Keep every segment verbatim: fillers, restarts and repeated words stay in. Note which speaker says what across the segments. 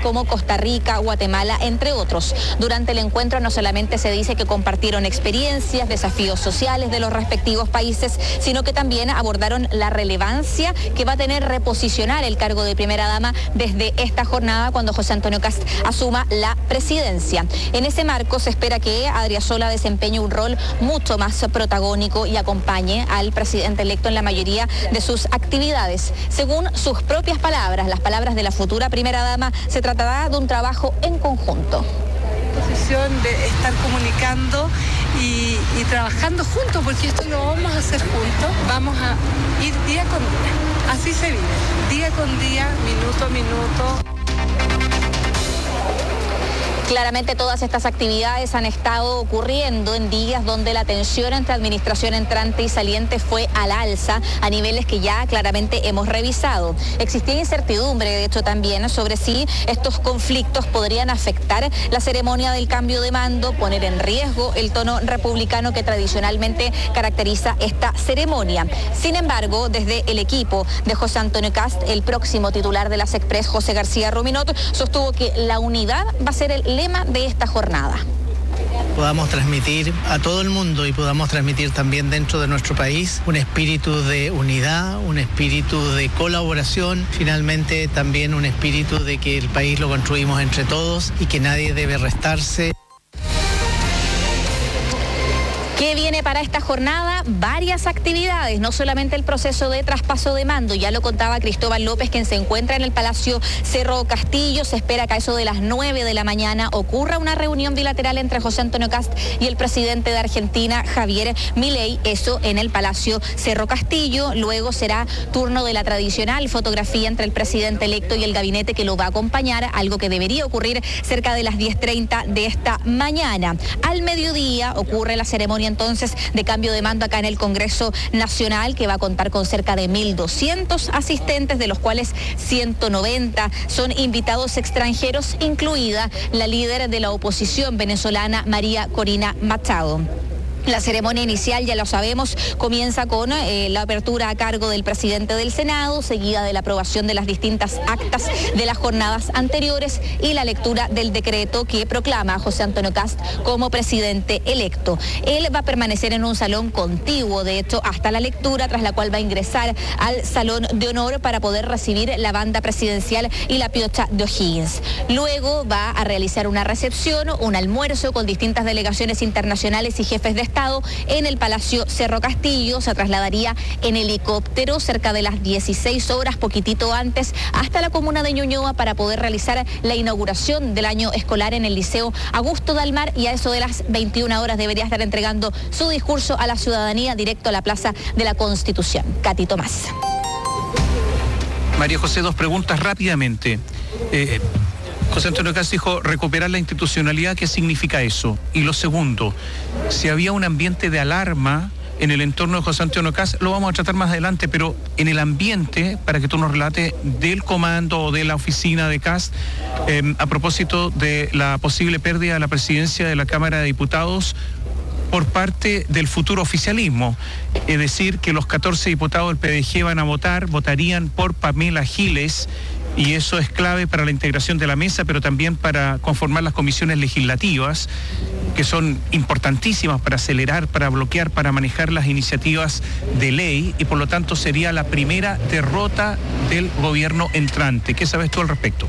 Speaker 1: como Costa Rica, Guatemala, entre otros. Durante el encuentro no solamente se dice que compartieron experiencias, desafíos sociales de los respectivos países, sino que también abordaron la relevancia que va a tener reposicionar el cargo de primera dama desde esta jornada cuando José Antonio Kast asuma la presidencia. En ese marco se espera que Adriasola desempeñe un rol mucho más protagónico y acompañe al presidente electo en la mayoría de sus actividades. Según sus propias palabras, las palabras de la futura primera dama, se tratará de un trabajo en conjunto.
Speaker 2: Posición de estar comunicando y, y trabajando juntos, porque esto lo vamos a hacer juntos, vamos a ir día con día, así se vive, día con día, minuto a minuto.
Speaker 1: Claramente todas estas actividades han estado ocurriendo en días donde la tensión entre administración entrante y saliente fue al alza a niveles que ya claramente hemos revisado. Existía incertidumbre, de hecho, también sobre si estos conflictos podrían afectar la ceremonia del cambio de mando, poner en riesgo el tono republicano que tradicionalmente caracteriza esta ceremonia. Sin embargo, desde el equipo de José Antonio Kast, el próximo titular de las Express, José García Ruminot, sostuvo que la unidad va a ser el lema de esta jornada.
Speaker 3: Podamos transmitir a todo el mundo y podamos transmitir también dentro de nuestro país un espíritu de unidad, un espíritu de colaboración, finalmente también un espíritu de que el país lo construimos entre todos y que nadie debe restarse.
Speaker 1: ¿Qué viene para esta jornada? Varias actividades, no solamente el proceso de traspaso de mando, ya lo contaba Cristóbal López, quien se encuentra en el Palacio Cerro Castillo. Se espera que a eso de las nueve de la mañana ocurra una reunión bilateral entre José Antonio Kast y el presidente de Argentina, Javier Milei, eso en el Palacio Cerro Castillo. Luego será turno de la tradicional fotografía entre el presidente electo y el gabinete que lo va a acompañar, algo que debería ocurrir cerca de las diez treinta de esta mañana. Al mediodía ocurre la ceremonia entonces de cambio de mando acá en el Congreso Nacional, que va a contar con cerca de mil doscientos asistentes, de los cuales ciento noventa son invitados extranjeros, incluida la líder de la oposición venezolana, María Corina Machado. La ceremonia inicial, ya lo sabemos, comienza con eh, la apertura a cargo del presidente del Senado, seguida de la aprobación de las distintas actas de las jornadas anteriores y la lectura del decreto que proclama a José Antonio Kast como presidente electo. Él va a permanecer en un salón contiguo, de hecho, hasta la lectura, tras la cual va a ingresar al salón de honor para poder recibir la banda presidencial y la piocha de O'Higgins. Luego va a realizar una recepción, un almuerzo con distintas delegaciones internacionales y jefes de Estado en el Palacio Cerro Castillo. Se trasladaría en helicóptero cerca de las dieciséis horas, poquitito antes, hasta la comuna de Ñuñoa para poder realizar la inauguración del año escolar en el Liceo Augusto Dalmar, y a eso de las veintiuna horas debería estar entregando su discurso a la ciudadanía directo a la Plaza de la Constitución. Katy Tomás.
Speaker 4: María José, dos preguntas rápidamente. Eh, José Antonio Kast dijo recuperar la institucionalidad. ¿Qué significa eso? Y lo segundo, si había un ambiente de alarma en el entorno de José Antonio Kast, lo vamos a tratar más adelante, pero en el ambiente, para que tú nos relates del comando o de la oficina de Kast, eh, a propósito de la posible pérdida de la presidencia de la Cámara de Diputados por parte del futuro oficialismo, es decir, que los catorce diputados del P D G van a votar, votarían por Pamela Giles, y eso es clave para la integración de la mesa, pero también para conformar las comisiones legislativas, que son importantísimas para acelerar, para bloquear, para manejar las iniciativas de ley, y por lo tanto sería la primera derrota del gobierno entrante. ¿Qué sabes tú al respecto?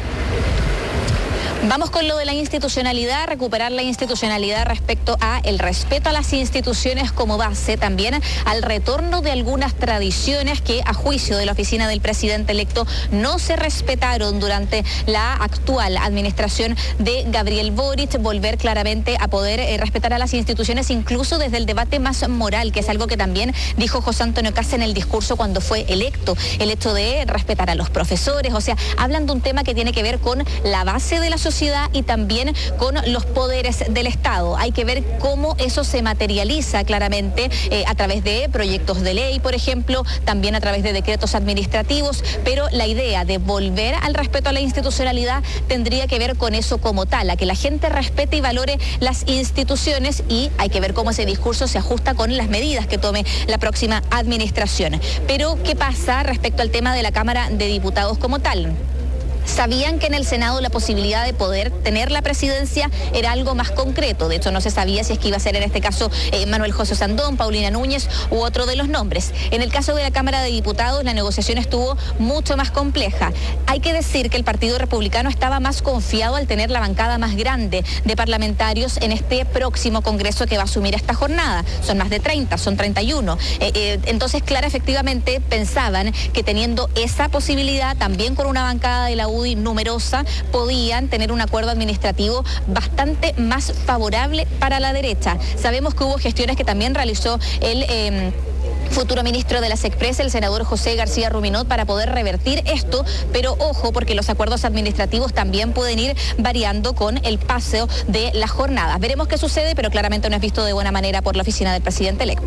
Speaker 1: Vamos con lo de la institucionalidad, recuperar la institucionalidad respecto a el respeto a las instituciones como base, también al retorno de algunas tradiciones que, a juicio de la oficina del presidente electo, no se respetaron durante la actual administración de Gabriel Boric. Volver claramente a poder eh, respetar a las instituciones, incluso desde el debate más moral, que es algo que también dijo José Antonio Kast en el discurso cuando fue electo. El hecho de respetar a los profesores, o sea, hablan de un tema que tiene que ver con la base de la sociedad y también con los poderes del Estado. Hay que ver cómo eso se materializa claramente eh, a través de proyectos de ley, por ejemplo, también a través de decretos administrativos, pero la idea de volver al respeto a la institucionalidad tendría que ver con eso como tal, a que la gente respete y valore las instituciones, y hay que ver cómo ese discurso se ajusta con las medidas que tome la próxima administración. Pero, ¿qué pasa respecto al tema de la Cámara de Diputados como tal? sabían que en el Senado la posibilidad de poder tener la presidencia era algo más concreto. De hecho, no se sabía si es que iba a ser en este caso eh, Manuel José Sandón, Paulina Núñez u otro de los nombres. En el caso de la Cámara de Diputados, la negociación estuvo mucho más compleja. Hay que decir que el Partido Republicano estaba más confiado al tener la bancada más grande de parlamentarios en este próximo Congreso que va a asumir esta jornada. Son más de treinta, son treinta y uno. Eh, eh, entonces, claro, efectivamente pensaban que teniendo esa posibilidad, también con una bancada de la U D I numerosa, podían tener un acuerdo administrativo bastante más favorable para la derecha. Sabemos que hubo gestiones que también realizó el Eh, futuro ministro de las Express, el senador José García Ruminot, para poder revertir esto, pero ojo, porque los acuerdos administrativos también pueden ir variando con el paso de la jornada. Veremos qué sucede, pero claramente no es visto de buena manera por la oficina del presidente electo.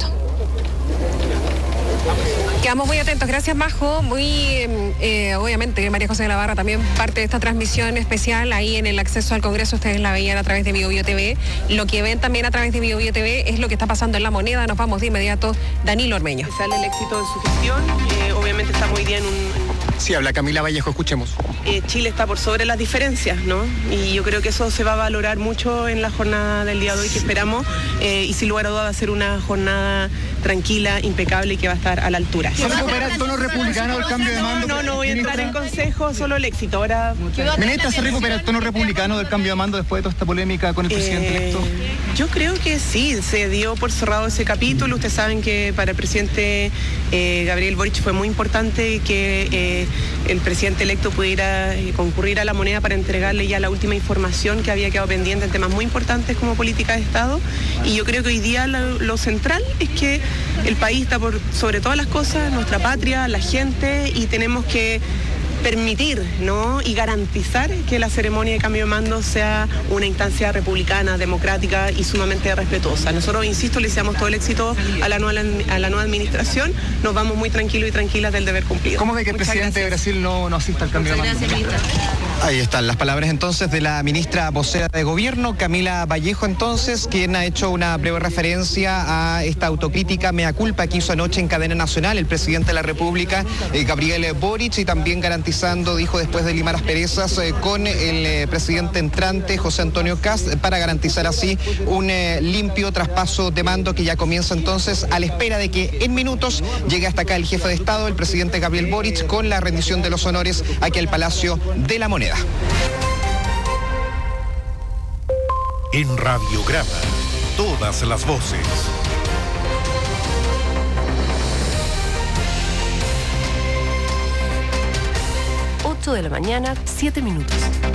Speaker 5: Quedamos muy atentos. Gracias, Majo. Muy, eh, obviamente, María José de la Barra también parte de esta transmisión especial ahí en el acceso al Congreso. Ustedes la veían a través de Bio Bio T V. Lo que ven también a través de Bio Bio T V es lo que está pasando en La Moneda. Nos vamos de inmediato. Danilo Ormeño.
Speaker 6: Sale el éxito de su gestión. Eh, obviamente está muy bien un...
Speaker 7: Sí, habla Camila Vallejo, escuchemos.
Speaker 6: Eh, Chile está por sobre las diferencias, ¿no? Y yo creo que eso se va a valorar mucho en la jornada del día de hoy que esperamos. Eh, y sin lugar a dudas va a ser una jornada tranquila, impecable y que va a estar a la altura.
Speaker 7: ¿Se recupera el tono republicano del cambio de mando?
Speaker 6: No, no voy a entrar en consejo, solo el éxito. Ahora...
Speaker 7: ¿Ministra, se recupera el tono republicano del cambio de mando después de toda esta polémica con el presidente
Speaker 6: eh,
Speaker 7: electo?
Speaker 6: Yo creo que sí, se dio por cerrado ese capítulo. Ustedes saben que para el presidente eh, Gabriel Boric fue muy importante que eh, el presidente electo pudiera eh, concurrir a La Moneda para entregarle ya la última información que había quedado pendiente en temas muy importantes como política de Estado. Y yo creo que hoy día lo, lo central es que el país está por sobre todas las cosas, nuestra patria, la gente, y tenemos que permitir, ¿no?, y garantizar que la ceremonia de cambio de mando sea una instancia republicana, democrática y sumamente respetuosa. Nosotros, insisto, le deseamos todo el éxito a la nueva, a la nueva administración. Nos vamos muy tranquilos y tranquilas del deber cumplido.
Speaker 7: ¿Cómo ve que el
Speaker 6: Muchas
Speaker 7: presidente
Speaker 6: gracias.
Speaker 7: de Brasil no, no asista al cambio de mando? Ahí están las palabras entonces de la ministra vocera de Gobierno, Camila Vallejo, entonces, quien ha hecho una breve referencia a esta autocrítica mea culpa que hizo anoche en cadena nacional el presidente de la República, eh, Gabriel Boric, y también garantizando, dijo después de limar asperezas eh, con el eh, presidente entrante, José Antonio Kast, para garantizar así un eh, limpio traspaso de mando que ya comienza entonces a la espera de que en minutos llegue hasta acá el jefe de Estado, el presidente Gabriel Boric, con la rendición de los honores aquí al Palacio de la Moneda.
Speaker 8: En Radiograma, todas las voces.
Speaker 9: ocho de la mañana, siete minutos.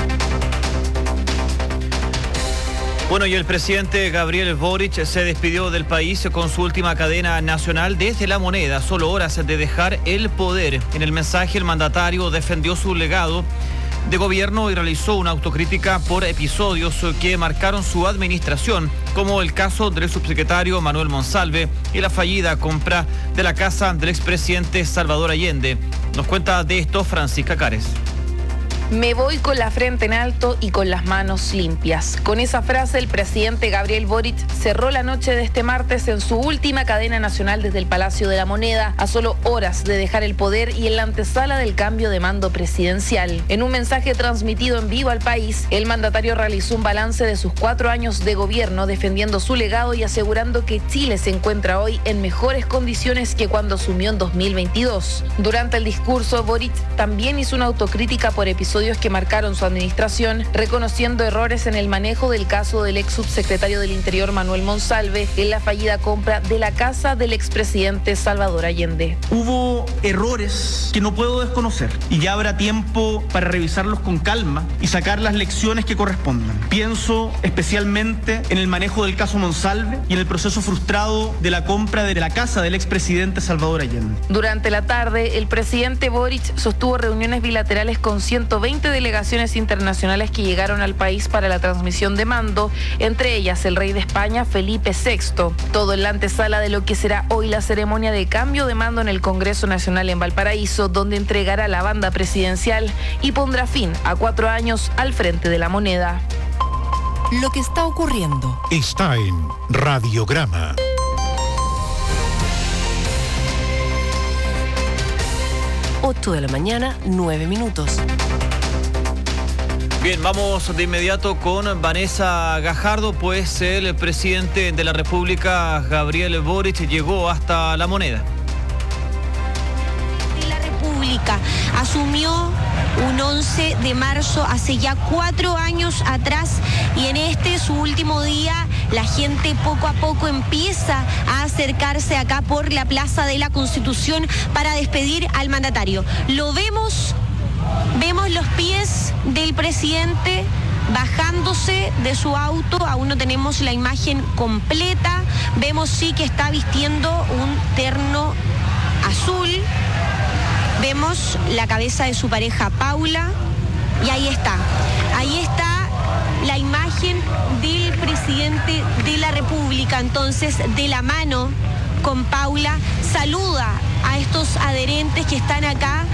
Speaker 10: Bueno, y el presidente Gabriel Boric se despidió del país con su última cadena nacional desde La Moneda, solo horas de dejar el poder. En el mensaje, el mandatario defendió su legado de gobierno y realizó una autocrítica por episodios que marcaron su administración, como el caso del subsecretario Manuel Monsalve y la fallida compra de la casa del expresidente Salvador Allende. Nos cuenta de esto Francisca Cares.
Speaker 11: Me voy con la frente en alto y con las manos limpias. Con esa frase, el presidente Gabriel Boric cerró la noche de este martes en su última cadena nacional desde el Palacio de la Moneda, a solo horas de dejar el poder y en la antesala del cambio de mando presidencial. En un mensaje transmitido en vivo al país, el mandatario realizó un balance de sus cuatro años de gobierno, defendiendo su legado y asegurando que Chile se encuentra hoy en mejores condiciones que cuando asumió en dos mil veintidós. Durante el discurso, Boric también hizo una autocrítica por episodios que marcaron su administración, reconociendo errores en el manejo del caso del ex subsecretario del Interior Manuel Monsalve en la fallida compra de la casa del expresidente Salvador Allende.
Speaker 12: Hubo errores que no puedo desconocer y ya habrá tiempo para revisarlos con calma y sacar las lecciones que correspondan. Pienso especialmente en el manejo del caso Monsalve y en el proceso frustrado de la compra de la casa del expresidente Salvador Allende.
Speaker 11: Durante la tarde, el presidente Boric sostuvo reuniones bilaterales con ciento veinte delegaciones internacionales que llegaron al país para la transmisión de mando, entre ellas el rey de España, Felipe sexto. Todo en la antesala de lo que será hoy la ceremonia de cambio de mando en el Congreso Nacional en Valparaíso, donde entregará la banda presidencial y pondrá fin a cuatro años al frente de La Moneda.
Speaker 9: Lo que está ocurriendo
Speaker 8: está en Radiograma.
Speaker 9: ocho de la mañana, nueve minutos.
Speaker 10: Bien, vamos de inmediato con Vanessa Gajardo, pues el presidente de la República, Gabriel Boric, llegó hasta La Moneda.
Speaker 13: De la República asumió un once de marzo hace ya cuatro años atrás y en este su último día la gente poco a poco empieza a acercarse acá por la Plaza de la Constitución para despedir al mandatario. Lo vemos, vemos los pies del presidente bajándose de su auto, aún no tenemos la imagen completa, vemos sí que está vistiendo un terno azul. Vemos la cabeza de su pareja Paula y ahí está, ahí está la imagen del presidente de la República. Entonces, de la mano con Paula, saluda a estos adherentes que están acá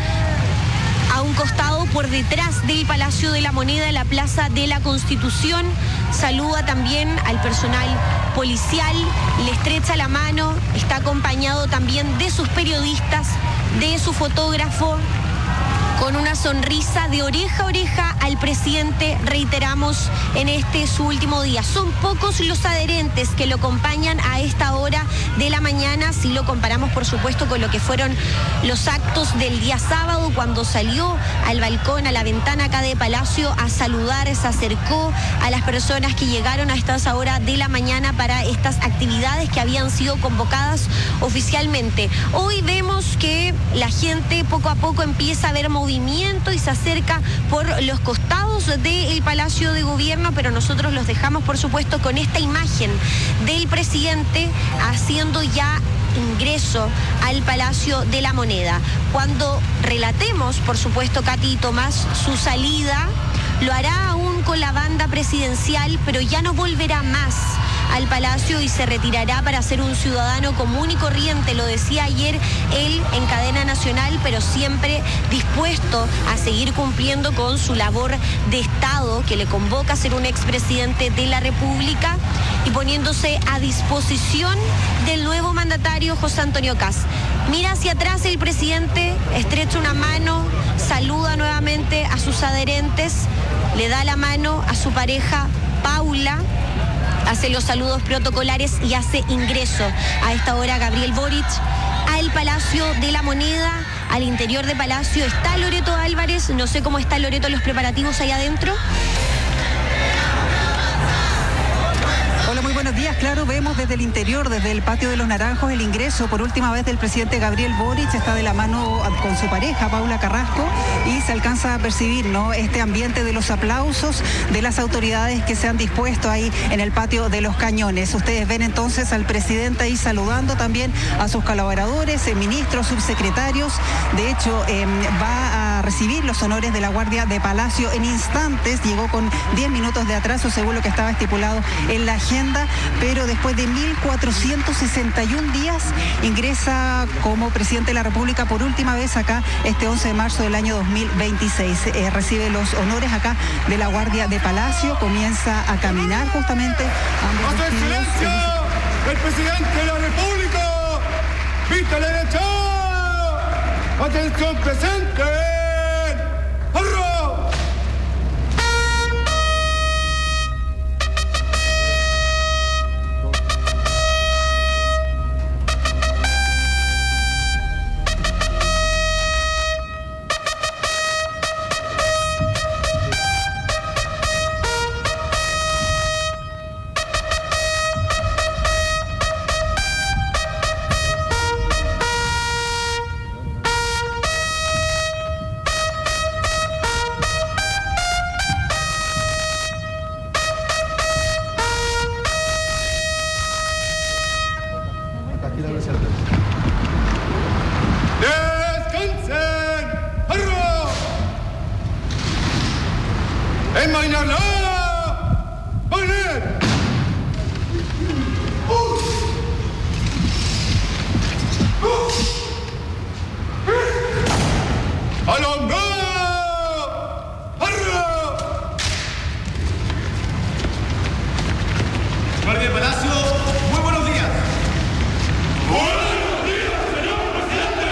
Speaker 13: a un costado por detrás del Palacio de la Moneda, en la Plaza de la Constitución. Saluda también al personal policial, le estrecha la mano, está acompañado también de sus periodistas, de su fotógrafo, con una sonrisa de oreja a oreja al presidente, reiteramos, en este su último día. Son pocos los adherentes que lo acompañan a esta hora de la mañana, si lo comparamos por supuesto con lo que fueron los actos del día sábado, cuando salió al balcón, a la ventana acá de Palacio a saludar, se acercó a las personas que llegaron a estas horas de la mañana para estas actividades que habían sido convocadas oficialmente. Hoy vemos que la gente poco a poco empieza a ver movimientos movimiento y se acerca por los costados del Palacio de Gobierno, pero nosotros los dejamos por supuesto con esta imagen del presidente haciendo ya ingreso al Palacio de la Moneda. Cuando relatemos, por supuesto, Katy y Tomás, su salida, lo hará aún con la banda presidencial, pero ya no volverá más al Palacio y se retirará para ser un ciudadano común y corriente, lo decía ayer él en cadena nacional, pero siempre dispuesto a seguir cumpliendo con su labor de Estado que le convoca a ser un expresidente de la República y poniéndose a disposición del nuevo mandatario José Antonio Kast. Mira hacia atrás el presidente, estrecha una mano, saluda nuevamente a sus adherentes, le da la mano a su pareja Paula, hace los saludos protocolares y hace ingreso a esta hora Gabriel Boric al Palacio de la Moneda. Al interior de Palacio está Loreto Álvarez, no sé cómo está Loreto, los preparativos allá adentro.
Speaker 14: Hola, muy buenos días. Claro, vemos desde el interior, desde el Patio de los Naranjos, el ingreso por última vez del presidente Gabriel Boric. Está de la mano con su pareja, Paula Carrasco, y se alcanza a percibir, ¿no?, este ambiente de los aplausos de las autoridades que se han dispuesto ahí en el Patio de los Cañones. Ustedes ven entonces al presidente ahí saludando también a sus colaboradores, eh, ministros, subsecretarios. De hecho, eh, va a recibir los honores de la Guardia de Palacio en instantes. Llegó con diez minutos de atraso, según lo que estaba estipulado en la agenda, pero después de mil cuatrocientos sesenta y un días ingresa como presidente de la República por última vez acá este once de marzo del año dos mil veintiséis. Eh, recibe los honores acá de la Guardia de Palacio, comienza a caminar justamente.
Speaker 15: ¡A su excelencia, el presidente de la República! ¡Vista a la derecha! ¡Atención presente! ¡Arro!
Speaker 16: Guardia de Palacio, muy buenos días.
Speaker 15: Buenos días, señor presidente.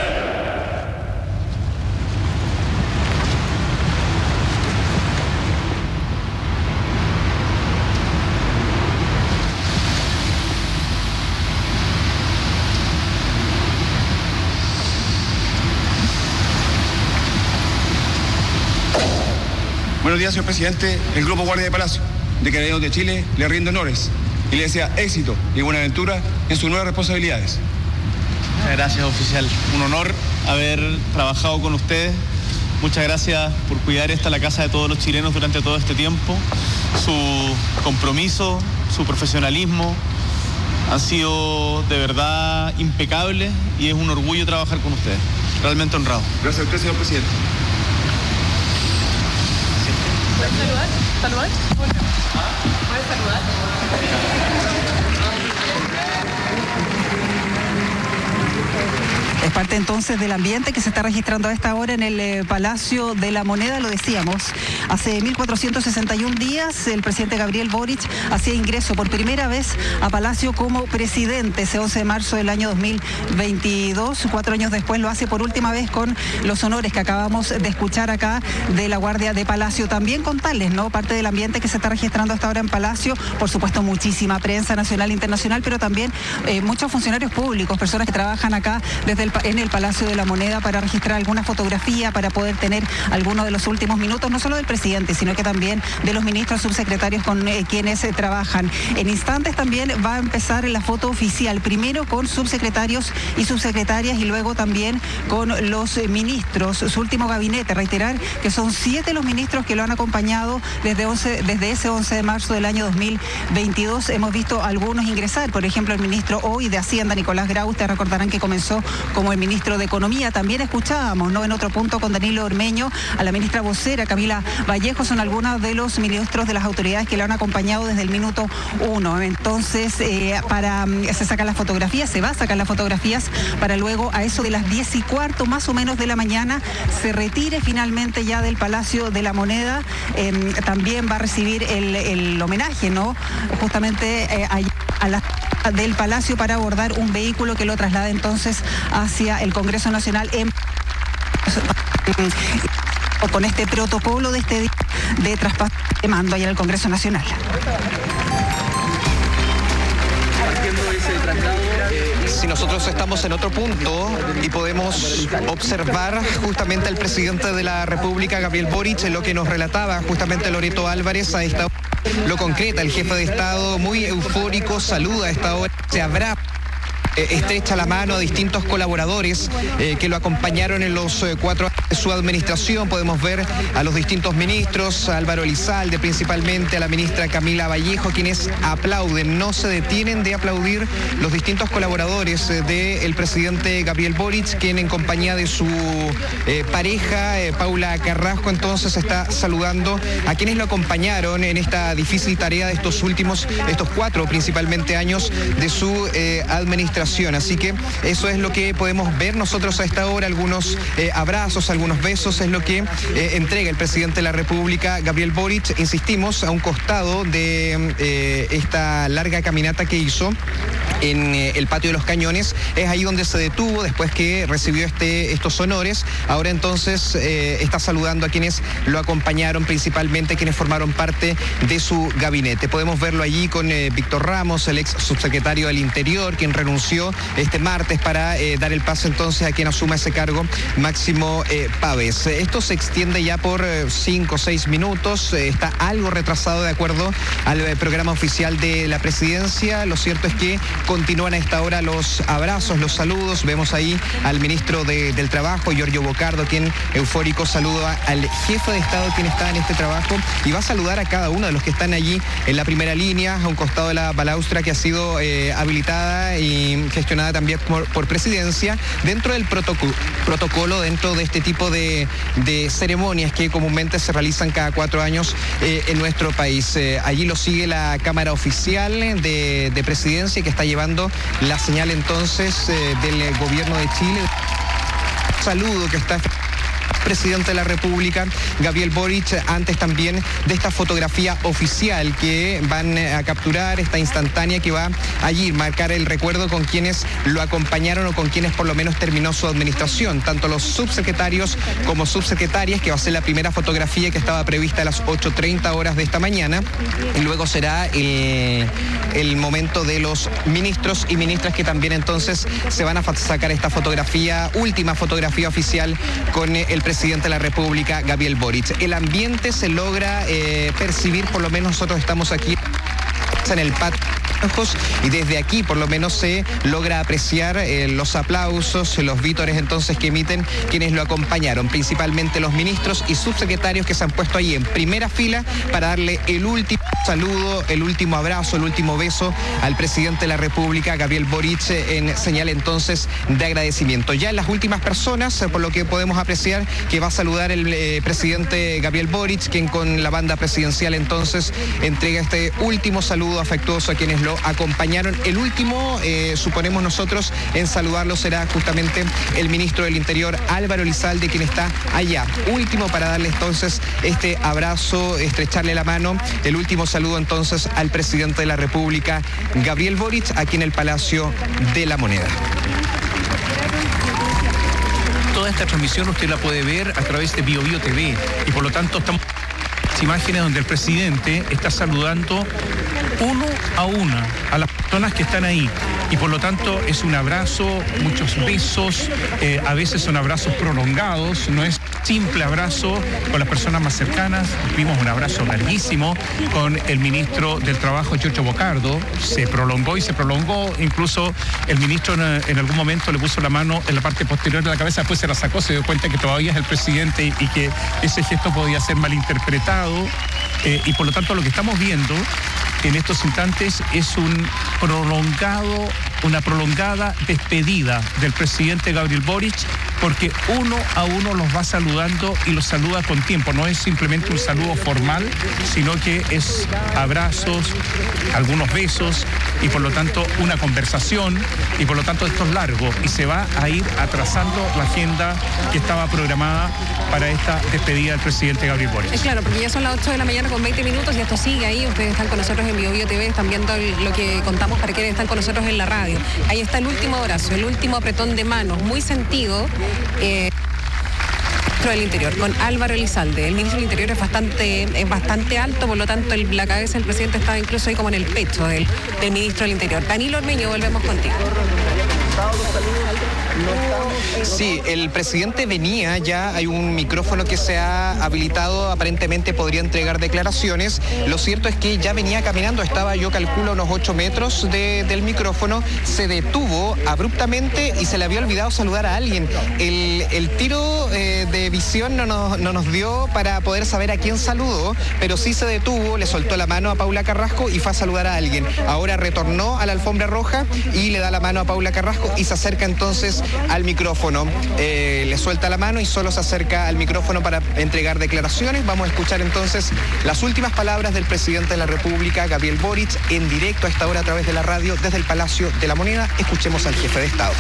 Speaker 16: Buenos días, señor presidente. El Grupo Guardia de Palacio de Carabineros de Chile le rinde honores y le desea éxito y buena aventura en sus nuevas responsabilidades.
Speaker 12: Gracias, oficial. Un honor haber trabajado con ustedes. Muchas gracias por cuidar esta la casa de todos los chilenos durante todo este tiempo. Su compromiso, su profesionalismo han sido de verdad impecables y es un orgullo trabajar con ustedes. Realmente honrado.
Speaker 16: Gracias a usted, señor presidente.
Speaker 5: ¿Puedes saludar? ¿Saludar? ¿Puedes saludar?
Speaker 14: Es parte entonces del ambiente que se está registrando a esta hora en el eh, Palacio de la Moneda, lo decíamos. Hace mil cuatrocientos sesenta y un días el presidente Gabriel Boric hacía ingreso por primera vez a Palacio como presidente, ese once de marzo del año dos mil veintidós. Cuatro años después lo hace por última vez con los honores que acabamos de escuchar acá de la Guardia de Palacio. También contarles, ¿no? Parte del ambiente que se está registrando hasta ahora en Palacio, por supuesto muchísima prensa nacional e internacional, pero también eh, muchos funcionarios públicos, personas que trabajan acá desde el en el Palacio de la Moneda para registrar alguna fotografía, para poder tener algunos de los últimos minutos, no solo del presidente, sino que también de los ministros subsecretarios con eh, quienes eh, trabajan. En instantes también va a empezar la foto oficial, primero con subsecretarios y subsecretarias y luego también con los eh, ministros, su último gabinete. Reiterar que son siete los ministros que lo han acompañado desde, once, desde ese once de marzo del año dos mil veintidós. Hemos visto algunos ingresar, por ejemplo, el ministro hoy de Hacienda, Nicolás Grau. Ustedes recordarán que comenzó como el ministro de Economía. También escuchábamos, ¿no?, en otro punto con Danilo Ormeño, a la ministra vocera Camila Vallejo. Son algunos de los ministros de las autoridades que lo han acompañado desde el minuto uno. Entonces, eh, para se sacan las fotografías, se va a sacar las fotografías para luego, a eso de las diez y cuarto más o menos de la mañana, se retire finalmente ya del Palacio de la Moneda. Eh, también va a recibir el, el homenaje, ¿no?, justamente eh, allá a la del Palacio para abordar un vehículo que lo traslada entonces hacia el Congreso Nacional en con este protocolo de este día de traspaso de mando allá en el Congreso Nacional.
Speaker 7: Si nosotros estamos en otro punto y podemos observar justamente al presidente de la República, Gabriel Boric, en lo que nos relataba justamente Loreto Álvarez a esta hora. Lo concreta, el jefe de Estado muy eufórico, saluda a esta hora, se abraza. Eh, estrecha la mano a distintos colaboradores eh, que lo acompañaron en los eh, cuatro años de su administración. Podemos ver a los distintos ministros, a Álvaro Elizalde principalmente, a la ministra Camila Vallejo, quienes aplauden, no se detienen de aplaudir los distintos colaboradores eh, del presidente Gabriel Boric, quien en compañía de su eh, pareja, eh, Paula Carrasco, entonces está saludando a quienes lo acompañaron en esta difícil tarea de estos últimos, estos cuatro principalmente años de su eh, administración. Así que eso es lo que podemos ver nosotros a esta hora, algunos eh, abrazos, algunos besos, es lo que eh, entrega el presidente de la República, Gabriel Boric, insistimos, a un costado de eh, esta larga caminata que hizo en eh, el Patio de los Cañones. Es ahí donde se detuvo después que recibió este, estos honores. Ahora entonces eh, está saludando a quienes lo acompañaron, principalmente quienes formaron parte de su gabinete. Podemos verlo allí con eh, Víctor Ramos, el ex subsecretario del Interior, quien renunció este martes para eh, dar el paso entonces a quien asuma ese cargo, Máximo eh, Pavés. Esto se extiende ya por eh, cinco o seis minutos, eh, está algo retrasado de acuerdo al eh, programa oficial de la presidencia. Lo cierto es que continúan a esta hora los abrazos, los saludos. Vemos ahí al ministro de, del Trabajo, Giorgio Bocardo, quien eufórico saluda al jefe de Estado, quien está en este trabajo, y va a saludar a cada uno de los que están allí en la primera línea, a un costado de la balaustra que ha sido eh, habilitada y gestionada también por, por presidencia, dentro del protocolo, protocolo dentro de este tipo de, de ceremonias que comúnmente se realizan cada cuatro años eh, en nuestro país. Eh, allí lo sigue la Cámara Oficial de, de Presidencia, que está llevando la señal entonces eh, del Gobierno de Chile. Saludo que está presidente de la República, Gabriel Boric, antes también de esta fotografía oficial que van a capturar, esta instantánea que va allí marcar el recuerdo con quienes lo acompañaron o con quienes por lo menos terminó su administración, tanto los subsecretarios como subsecretarias, que va a ser la primera fotografía que estaba prevista a las ocho treinta horas de esta mañana, y luego será el, el momento de los ministros y ministras que también entonces se van a sacar esta fotografía, última fotografía oficial con el el presidente de la República, Gabriel Boric. El ambiente se logra eh, percibir, por lo menos nosotros estamos aquí en el patio y desde aquí por lo menos se logra apreciar eh, los aplausos, los vítores entonces que emiten quienes lo acompañaron, principalmente los ministros y subsecretarios que se han puesto ahí en primera fila para darle el último saludo, el último abrazo, el último beso al presidente de la República, Gabriel Boric, en señal entonces de agradecimiento. Ya en las últimas personas, por lo que podemos apreciar, que va a saludar el eh, presidente Gabriel Boric, quien con la banda presidencial entonces entrega este último saludo afectuoso a quienes lo acompañaron. El último, eh, suponemos nosotros, en saludarlo será justamente el ministro del Interior, Álvaro Elizalde, quien está allá. Último para darle entonces este abrazo, estrecharle la mano, el último saludo entonces al presidente de la República, Gabriel Boric, aquí en el Palacio de la Moneda.
Speaker 4: Toda esta transmisión usted la puede ver a través de Bio Bio T V y por lo tanto estamos imágenes donde el presidente está saludando uno a una a las personas que están ahí y por lo tanto es un abrazo, muchos besos, eh, a veces son abrazos prolongados, no es simple abrazo con las personas más cercanas. Vimos un abrazo larguísimo con el ministro del Trabajo, Giorgio Bocardo, se prolongó y se prolongó, incluso el ministro en, en algún momento le puso la mano en la parte posterior de la cabeza, después se la sacó, se dio cuenta que todavía es el presidente y, y que ese gesto podía ser malinterpretado, eh, y por lo tanto lo que estamos viendo en estos instantes es un prolongado, una prolongada despedida del presidente Gabriel Boric, porque uno a uno los va saludando y los saluda con tiempo. No es simplemente un saludo formal, sino que es abrazos, algunos besos y por lo tanto una conversación y por lo tanto esto es largo y se va a ir atrasando la agenda que estaba programada para esta despedida del presidente Gabriel Boric.
Speaker 5: Es claro, porque ya son las ocho de la mañana con veinte minutos y esto sigue ahí. Ustedes están con nosotros en Bio Bio T V, están viendo lo que contamos para quienes están con nosotros en la radio. Ahí está el último abrazo, el último apretón de manos, muy sentido. Eh, del Interior, con Álvaro Elizalde. El ministro del Interior es bastante, es bastante alto, por lo tanto el, la cabeza del presidente estaba incluso ahí como en el pecho del, del ministro del Interior. Danilo Ormeño, volvemos contigo.
Speaker 7: Sí, el presidente venía ya, hay un micrófono que se ha habilitado, aparentemente podría entregar declaraciones. Lo cierto es que ya venía caminando, estaba yo calculo unos ocho metros de, del micrófono, se detuvo abruptamente y se le había olvidado saludar a alguien. El, el tiro eh, de visión no nos, no nos dio para poder saber a quién saludó, pero sí se detuvo, le soltó la mano a Paula Carrasco y fue a saludar a alguien. Ahora retornó a la alfombra roja y le da la mano a Paula Carrasco y se acerca entonces al micrófono. Eh, le suelta la mano y solo se acerca al micrófono para entregar declaraciones. Vamos a escuchar entonces las últimas palabras del presidente de la República, Gabriel Boric, en directo a esta hora a través de la radio desde el Palacio de la Moneda. Escuchemos al jefe de Estado.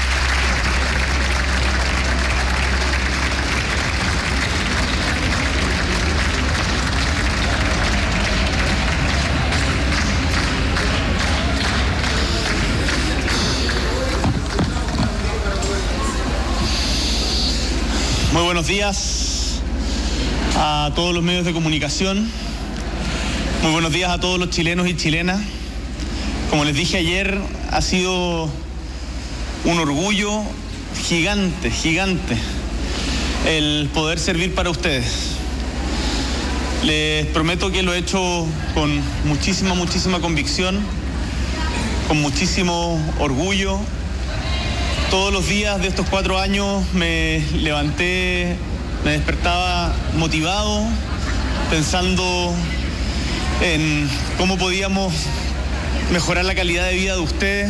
Speaker 12: Muy buenos días a todos los medios de comunicación. Muy buenos días a todos los chilenos y chilenas. Como les dije ayer, ha sido un orgullo gigante, gigante, el poder servir para ustedes. Les prometo que lo he hecho con muchísima, muchísima convicción, con muchísimo orgullo. Todos los días de estos cuatro años me levanté, me despertaba motivado, pensando en cómo podíamos mejorar la calidad de vida de ustedes.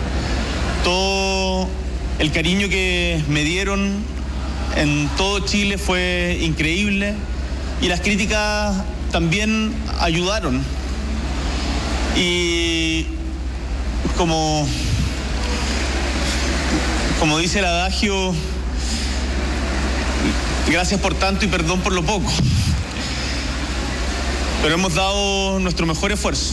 Speaker 12: Todo el cariño que me dieron en todo Chile fue increíble y las críticas también ayudaron. Y como... Como dice el adagio, gracias por tanto y perdón por lo poco. Pero hemos dado nuestro mejor esfuerzo.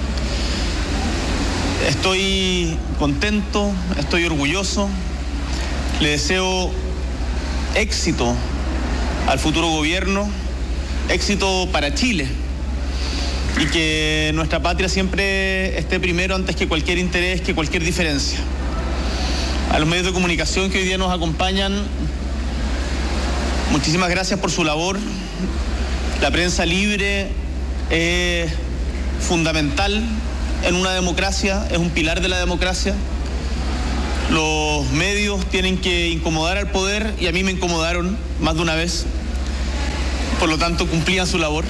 Speaker 12: Estoy contento, estoy orgulloso. Le deseo éxito al futuro gobierno, éxito para Chile. Y que nuestra patria siempre esté primero antes que cualquier interés, que cualquier diferencia. A los medios de comunicación que hoy día nos acompañan,
Speaker 17: Muchísimas gracias por su labor. La prensa libre es fundamental en una democracia, es un pilar de la democracia. Los medios tienen que incomodar al poder y a mí me incomodaron más de una vez. Por lo tanto, cumplían su labor.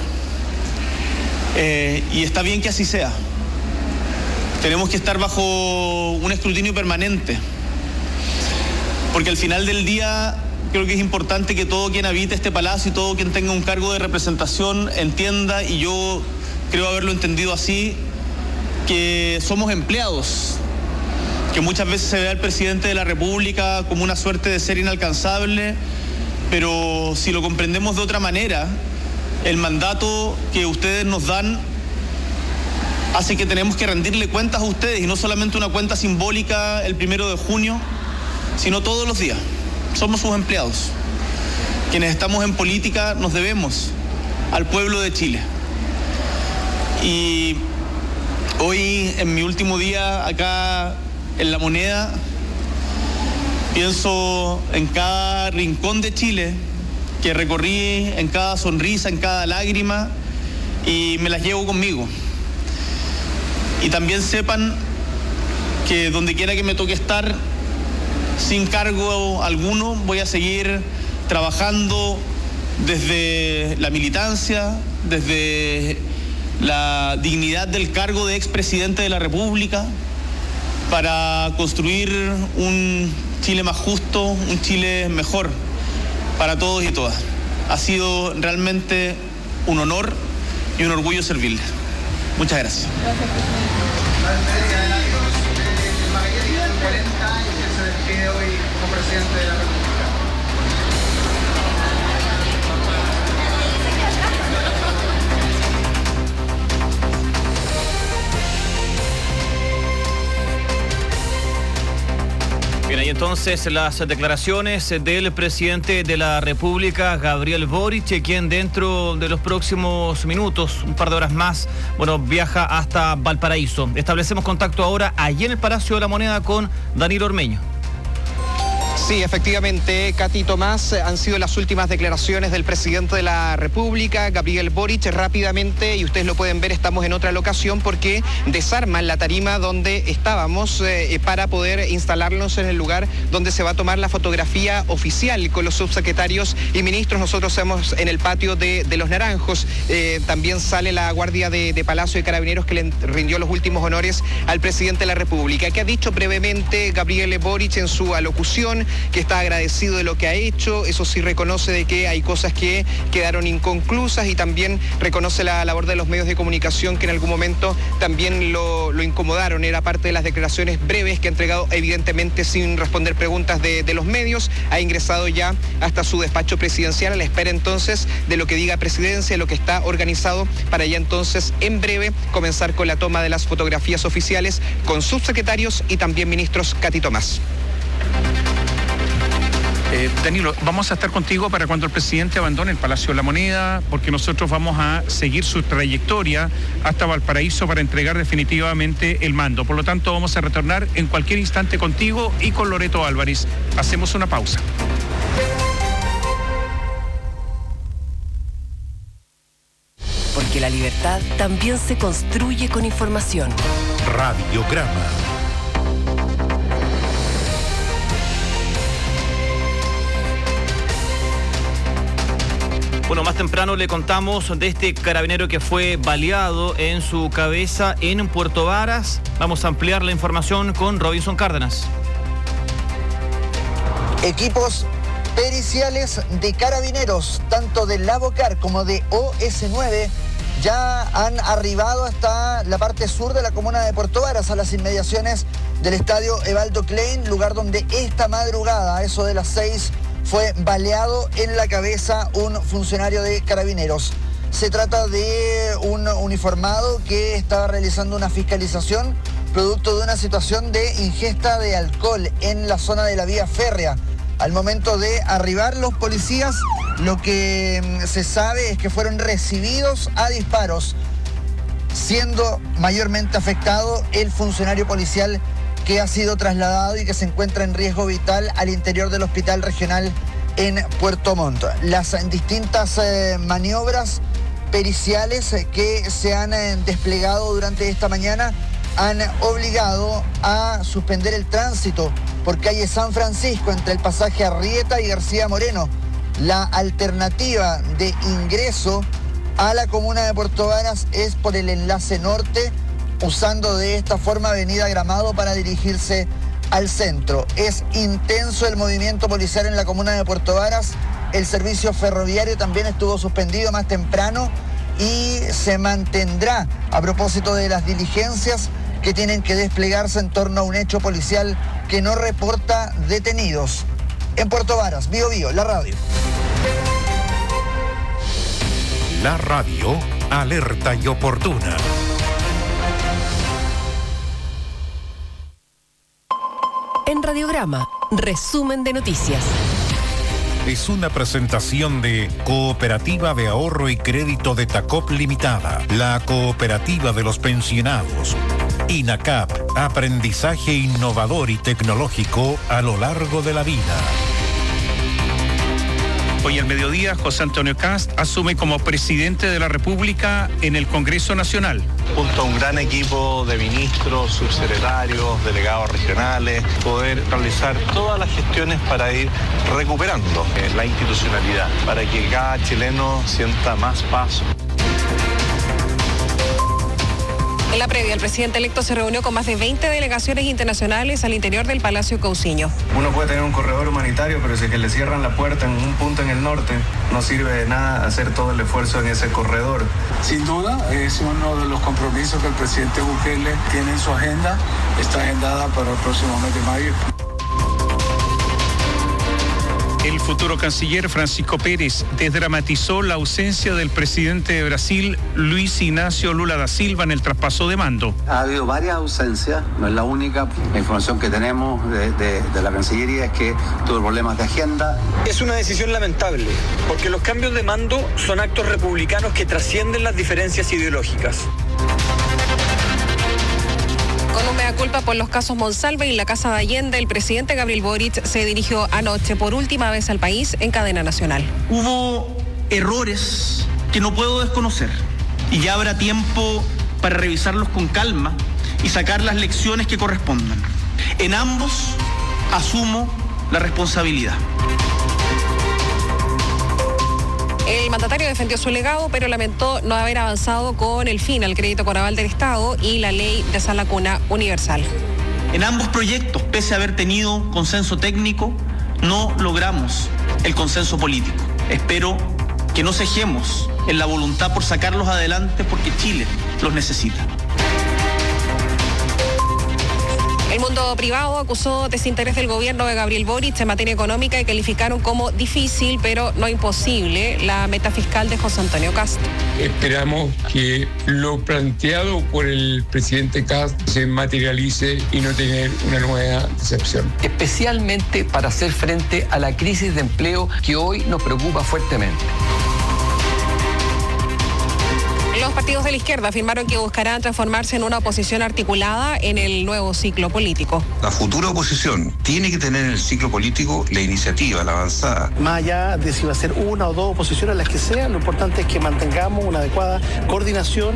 Speaker 17: Eh, y está bien que así sea. Tenemos que estar bajo un escrutinio permanente. Porque al final del día creo que es importante que todo quien habite este palacio y todo quien tenga un cargo de representación entienda, y yo creo haberlo entendido así, que somos empleados, que muchas veces se ve al presidente de la República como una suerte de ser inalcanzable, pero si lo comprendemos de otra manera, el mandato que ustedes nos dan hace que tenemos que rendirle cuentas a ustedes, y no solamente una cuenta simbólica el primero de junio, sino todos los días. Somos sus empleados. Quienes estamos en política nos debemos al pueblo de Chile. Y hoy, en mi último día acá en La Moneda, pienso en cada rincón de Chile que recorrí, en cada sonrisa, en cada lágrima, y me las llevo conmigo. Y también sepan que donde quiera que me toque estar, sin cargo alguno, voy a seguir trabajando desde la militancia, desde la dignidad del cargo de expresidente de la República, para construir un Chile más justo, un Chile mejor para todos y todas. Ha sido realmente un honor y un orgullo servirles. Muchas gracias.
Speaker 7: cuarenta años que se despide hoy como presidente de la República.
Speaker 10: Bien, ahí entonces las declaraciones del presidente de la República, Gabriel Boric, quien dentro de los próximos minutos, un par de horas más, bueno, viaja hasta Valparaíso. Establecemos contacto ahora allí en el Palacio de la Moneda con Danilo Ormeño.
Speaker 7: Sí, efectivamente, Katy Tomás, han sido las últimas declaraciones del presidente de la República, Gabriel Boric. Rápidamente, y ustedes lo pueden ver, estamos en otra locación porque desarman la tarima donde estábamos eh, para poder instalarnos en el lugar donde se va a tomar la fotografía oficial con los subsecretarios y ministros. Nosotros estamos en el patio de, de Los Naranjos. Eh, también sale la Guardia de, de Palacio de Carabineros, que le rindió los últimos honores al presidente de la República. Que ha dicho brevemente Gabriel Boric en su alocución que está agradecido de lo que ha hecho. Eso sí, reconoce de que hay cosas que quedaron inconclusas, y también reconoce la labor de los medios de comunicación, que en algún momento también lo, lo incomodaron. Era parte de las declaraciones breves que ha entregado, evidentemente sin responder preguntas de, de los medios. Ha ingresado ya hasta su despacho presidencial a la espera entonces de lo que diga presidencia, lo que está organizado para ya entonces en breve comenzar con la toma de las fotografías oficiales con subsecretarios y también ministros. Katy Tomás.
Speaker 4: Eh, Danilo, vamos a estar contigo para cuando el presidente abandone el Palacio de la Moneda, porque nosotros vamos a seguir su trayectoria hasta Valparaíso para entregar definitivamente el mando. Por lo tanto, vamos a retornar en cualquier instante contigo y con Loreto Álvarez. Hacemos una pausa.
Speaker 9: Porque la libertad también se construye con información.
Speaker 8: Radiograma.
Speaker 10: Bueno, más temprano le contamos de este carabinero que fue baleado en su cabeza en Puerto Varas. Vamos a ampliar la información con Robinson Cárdenas.
Speaker 18: Equipos periciales de carabineros, tanto de Lavocar como de O S nueve, ya han arribado hasta la parte sur de la comuna de Puerto Varas, a las inmediaciones del estadio Evaldo Klein, lugar donde esta madrugada, a eso de las seis, fue baleado en la cabeza un funcionario de carabineros. Se trata de un uniformado que estaba realizando una fiscalización producto de una situación de ingesta de alcohol en la zona de la vía férrea. Al momento de arribar los policías, lo que se sabe es que fueron recibidos a disparos, siendo mayormente afectado el funcionario policial, que ha sido trasladado y que se encuentra en riesgo vital al interior del Hospital Regional en Puerto Montt. Las distintas eh, maniobras periciales eh, que se han eh, desplegado durante esta mañana han obligado a suspender el tránsito por calle San Francisco entre el pasaje Arrieta y García Moreno. La alternativa de ingreso a la comuna de Puerto Varas es por el enlace norte, usando de esta forma Avenida Gramado para dirigirse al centro. Es intenso el movimiento policial en la comuna de Puerto Varas. El servicio ferroviario también estuvo suspendido más temprano y se mantendrá a propósito de las diligencias que tienen que desplegarse en torno a un hecho policial que no reporta detenidos. En Puerto Varas, Bío Bío, la radio.
Speaker 8: La radio, alerta y oportuna.
Speaker 9: En Radiograma, resumen de noticias.
Speaker 8: Es una presentación de Cooperativa de Ahorro y Crédito de Tacop Limitada, la cooperativa de los pensionados. INACAP, aprendizaje innovador y tecnológico a lo largo de la vida.
Speaker 4: Hoy al mediodía, José Antonio Kast asume como presidente de la República en el Congreso Nacional.
Speaker 19: Junto a un gran equipo de ministros, subsecretarios, delegados regionales, poder realizar todas las gestiones para ir recuperando eh, la institucionalidad, para que cada chileno sienta más paz.
Speaker 5: En la previa, el presidente electo se reunió con más de veinte delegaciones internacionales al interior del Palacio Cousiño.
Speaker 20: Uno puede tener un corredor humanitario, pero si es que le cierran la puerta en un punto en el norte, no sirve de nada hacer todo el esfuerzo en ese corredor.
Speaker 21: Sin duda, es uno de los compromisos que el presidente Bukele tiene en su agenda. Está agendada para el próximo mes de mayo.
Speaker 4: El futuro canciller Francisco Pérez desdramatizó la ausencia del presidente de Brasil, Luis Ignacio Lula da Silva, en el traspaso de mando.
Speaker 22: Ha habido varias ausencias, no es la única. La información que tenemos de, de, de la Cancillería es que tuvo problemas de agenda.
Speaker 23: Es una decisión lamentable, porque los cambios de mando son actos republicanos que trascienden las diferencias ideológicas.
Speaker 5: Con un mea culpa por los casos Monsalve y la Casa de Allende, el presidente Gabriel Boric se dirigió anoche por última vez al país en cadena nacional.
Speaker 12: Hubo errores que no puedo desconocer y ya habrá tiempo para revisarlos con calma y sacar las lecciones que correspondan. En ambos asumo la responsabilidad.
Speaker 5: El mandatario defendió su legado, pero lamentó no haber avanzado con el fin al crédito con aval del Estado y la ley de sala cuna universal.
Speaker 12: En ambos proyectos, pese a haber tenido consenso técnico, no logramos el consenso político. Espero que no cejemos en la voluntad por sacarlos adelante porque Chile los necesita.
Speaker 5: El mundo privado acusó desinterés del gobierno de Gabriel Boric en materia económica y calificaron como difícil, pero no imposible, la meta fiscal de José Antonio Kast.
Speaker 24: Esperamos que lo planteado por el presidente Kast se materialice y no tener una nueva decepción.
Speaker 25: Especialmente para hacer frente a la crisis de empleo que hoy nos preocupa fuertemente.
Speaker 5: Los partidos de la izquierda afirmaron que buscarán transformarse en una oposición articulada en el nuevo ciclo político.
Speaker 26: La futura oposición tiene que tener en el ciclo político la iniciativa, la avanzada.
Speaker 27: Más allá de si va a ser una o dos oposiciones, las que sean, lo importante es que mantengamos una adecuada coordinación.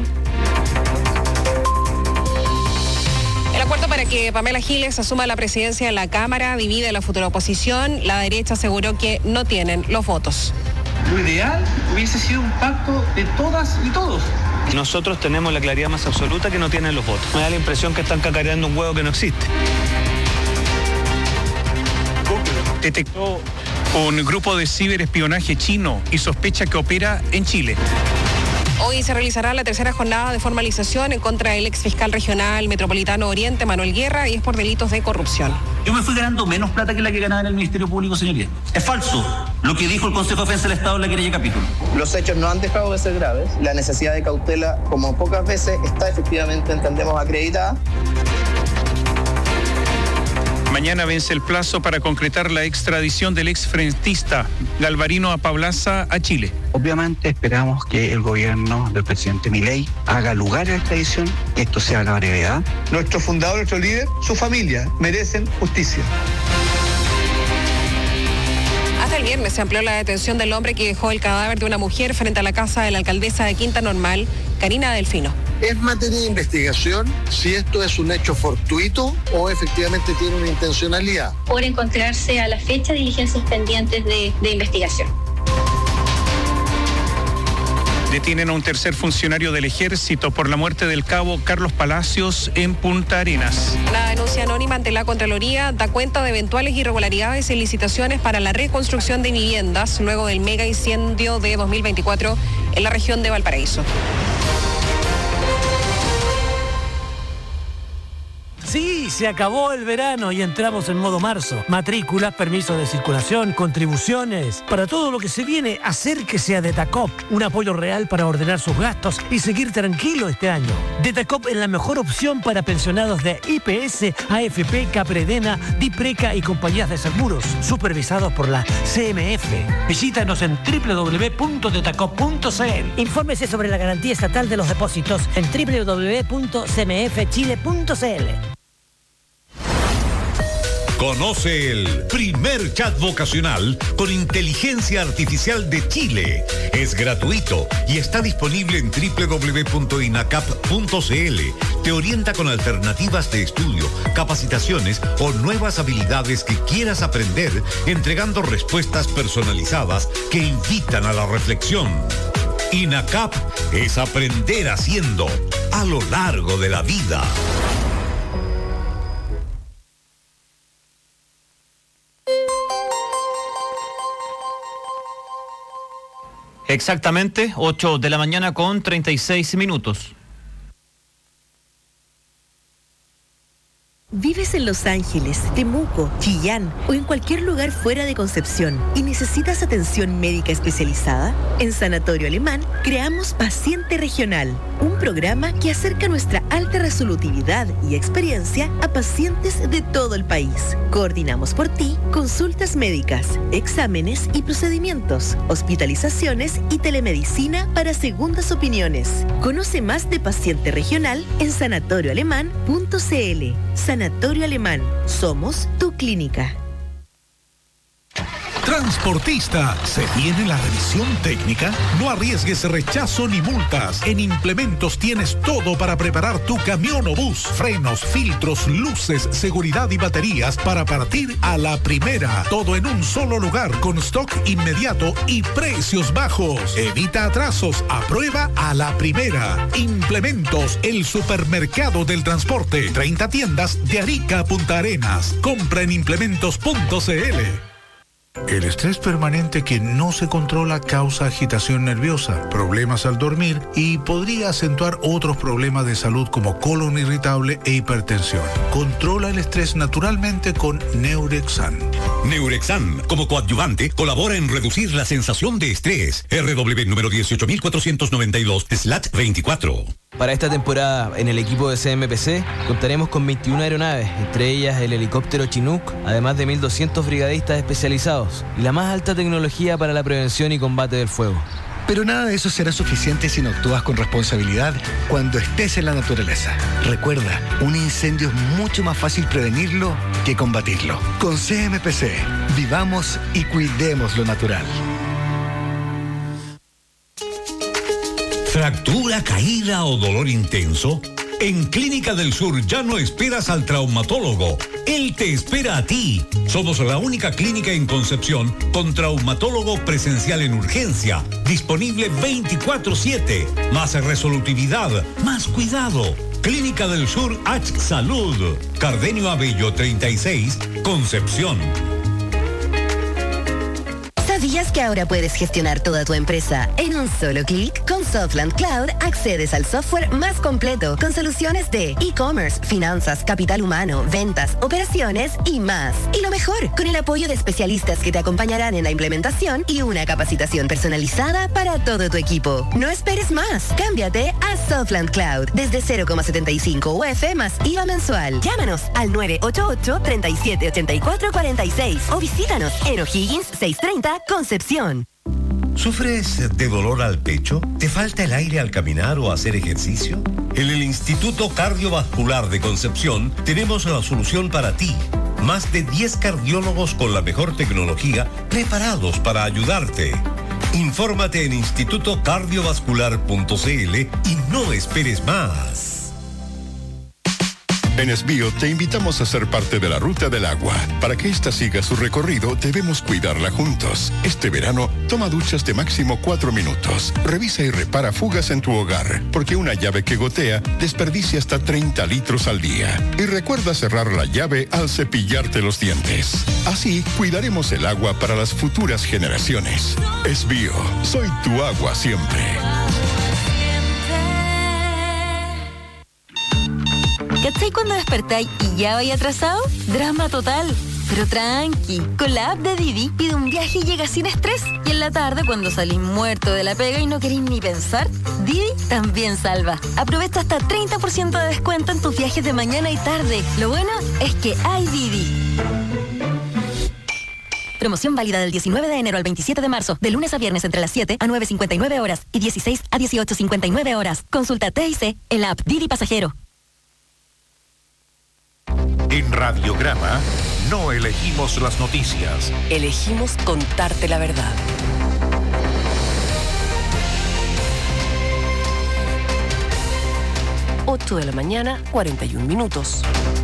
Speaker 5: El acuerdo para que Pamela Giles asuma la presidencia de la Cámara divide la futura oposición. La derecha aseguró que no tienen los votos.
Speaker 28: Lo ideal hubiese sido un pacto de todas y todos.
Speaker 10: Nosotros tenemos la claridad más absoluta que no tienen los votos. Me da la impresión que están cacareando un huevo que no existe.
Speaker 4: Detectó un grupo de ciberespionaje chino y sospecha que opera en Chile.
Speaker 5: Hoy se realizará la tercera jornada de formalización en contra del ex fiscal regional metropolitano Oriente, Manuel Guerra, y es por delitos de corrupción.
Speaker 29: Yo me fui ganando menos plata que la que ganaba en el Ministerio Público, señoría. Es falso lo que dijo el Consejo de Defensa del Estado en la querella capítulo.
Speaker 30: Los hechos no han dejado de ser graves. La necesidad de cautela, como pocas veces, está efectivamente, entendemos, acreditada.
Speaker 4: Mañana vence el plazo para concretar la extradición del exfrentista Galvarino Apablaza a Chile.
Speaker 31: Obviamente esperamos que el gobierno del presidente Milei haga lugar a la extradición, que esto sea a la brevedad.
Speaker 30: Nuestro fundador, nuestro líder, su familia merecen justicia.
Speaker 5: Hasta el viernes se amplió la detención del hombre que dejó el cadáver de una mujer frente a la casa de la alcaldesa de Quinta Normal, Karina Delfino.
Speaker 1: Es materia de investigación si esto es un hecho fortuito o efectivamente tiene una intencionalidad.
Speaker 2: Por encontrarse a la fecha diligencias pendientes de, de investigación.
Speaker 4: Detienen a un tercer funcionario del ejército por la muerte del cabo Carlos Palacios en Punta Arenas.
Speaker 5: La denuncia anónima ante la Contraloría da cuenta de eventuales irregularidades en licitaciones para la reconstrucción de viviendas luego del mega incendio de dos mil veinticuatro en la región de Valparaíso.
Speaker 3: Sí, se acabó el verano y entramos en modo marzo. Matrículas, permisos de circulación, contribuciones. Para todo lo que se viene, acérquese a Detacop. Un apoyo real para ordenar sus gastos y seguir tranquilo este año. Detacop es la mejor opción para pensionados de I P S, A F P, Capredena, Dipreca y compañías de seguros, supervisados por la C M F. Visítanos en doble u doble u doble u punto detacop punto c l.
Speaker 6: Infórmese sobre la garantía estatal de los depósitos en doble u doble u doble u punto c m f chile punto c l.
Speaker 7: Conoce el primer chat vocacional con inteligencia artificial de Chile. Es gratuito y está disponible en doble u doble u doble u punto inacap punto c l. Te orienta con alternativas de estudio, capacitaciones o nuevas habilidades que quieras aprender, entregando respuestas personalizadas que invitan a la reflexión. INACAP es aprender haciendo a lo largo de la vida.
Speaker 10: Exactamente, ocho de la mañana con treinta y seis minutos.
Speaker 11: ¿Vives en Los Ángeles, Temuco, Chillán o en cualquier lugar fuera de Concepción y necesitas atención médica especializada? En Sanatorio Alemán creamos Paciente Regional, un programa que acerca nuestra alta resolutividad y experiencia a pacientes de todo el país. Coordinamos por ti consultas médicas, exámenes y procedimientos, hospitalizaciones y telemedicina para segundas opiniones. Conoce más de Paciente Regional en sanatorio alemán punto c l. Sanatorio Alemán. Somos tu clínica.
Speaker 8: Transportista, ¿se viene la revisión técnica? No arriesgues rechazo ni multas. En Implementos tienes todo para preparar tu camión o bus. Frenos, filtros, luces, seguridad y baterías para partir a la primera. Todo en un solo lugar con stock inmediato y precios bajos. Evita atrasos, aprueba a la primera. Implementos, el supermercado del transporte. treinta tiendas de Arica a Punta Arenas. Compra en implementos punto c l. El estrés permanente que no se controla causa agitación nerviosa, problemas al dormir y podría acentuar otros problemas de salud como colon irritable e hipertensión. Controla el estrés naturalmente con Neurexan.
Speaker 13: Neurexan, como coadyuvante, colabora en reducir la sensación de estrés. R W número dieciocho mil cuatrocientos noventa y dos slash veinticuatro.
Speaker 14: Para esta temporada, en el equipo de C M P C, contaremos con veintiuna aeronaves, entre ellas el helicóptero Chinook, además de mil doscientos brigadistas especializados y la más alta tecnología para la prevención y combate del fuego.
Speaker 15: Pero nada de eso será suficiente si no actúas con responsabilidad cuando estés en la naturaleza. Recuerda, un incendio es mucho más fácil prevenirlo que combatirlo. Con C M P C, vivamos y cuidemos lo natural.
Speaker 13: ¿Fractura, caída o dolor intenso? En Clínica del Sur ya no esperas al traumatólogo. Él te espera a ti. Somos la única clínica en Concepción con traumatólogo presencial en urgencia, disponible veinticuatro siete. Más resolutividad, más cuidado. Clínica del Sur H Salud. Cardenio Abello treinta y seis, Concepción.
Speaker 16: ¿Sabías que ahora puedes gestionar toda tu empresa en un solo clic? Con Softland Cloud accedes al software más completo con soluciones de e-commerce, finanzas, capital humano, ventas, operaciones y más. Y lo mejor, con el apoyo de especialistas que te acompañarán en la implementación y una capacitación personalizada para todo tu equipo. No esperes más. Cámbiate a Softland Cloud desde cero coma setenta y cinco U F más I V A mensual. Llámanos al nueve ocho ocho, tres siete ocho cuatro cuatro seis o visítanos en O'Higgins seiscientos treinta Concepción.
Speaker 13: ¿Sufres de dolor al pecho? ¿Te falta el aire al caminar o hacer ejercicio? En el Instituto Cardiovascular de Concepción tenemos la solución para ti.
Speaker 7: Más de diez cardiólogos con la mejor tecnología preparados para ayudarte. Infórmate en instituto cardiovascular punto c l y no esperes más.
Speaker 9: En Esbío te invitamos a ser parte de la Ruta del Agua. Para que ésta siga su recorrido, debemos cuidarla juntos. Este verano, toma duchas de máximo cuatro minutos. Revisa y repara fugas en tu hogar, porque una llave que gotea desperdicia hasta treinta litros al día. Y recuerda cerrar la llave al cepillarte los dientes. Así, cuidaremos el agua para las futuras generaciones. Esbío, soy tu agua siempre.
Speaker 12: ¿Cachai cuando despertáis y ya vais atrasado? Drama total. Pero tranqui, con la app de Didi pide un viaje y llega sin estrés. Y en la tarde, cuando salís muerto de la pega y no queréis ni pensar, Didi también salva. Aprovecha hasta treinta por ciento de descuento en tus viajes de mañana y tarde. Lo bueno es que hay Didi. Promoción válida del diecinueve de enero al veintisiete de marzo, de lunes a viernes entre las siete a nueve cincuenta y nueve horas y dieciséis a dieciocho cincuenta y nueve horas. Consulta T I C en la app Didi Pasajero.
Speaker 8: En Radiograma no elegimos las noticias.
Speaker 17: Elegimos contarte la verdad. ocho de la mañana, cuarenta y un minutos.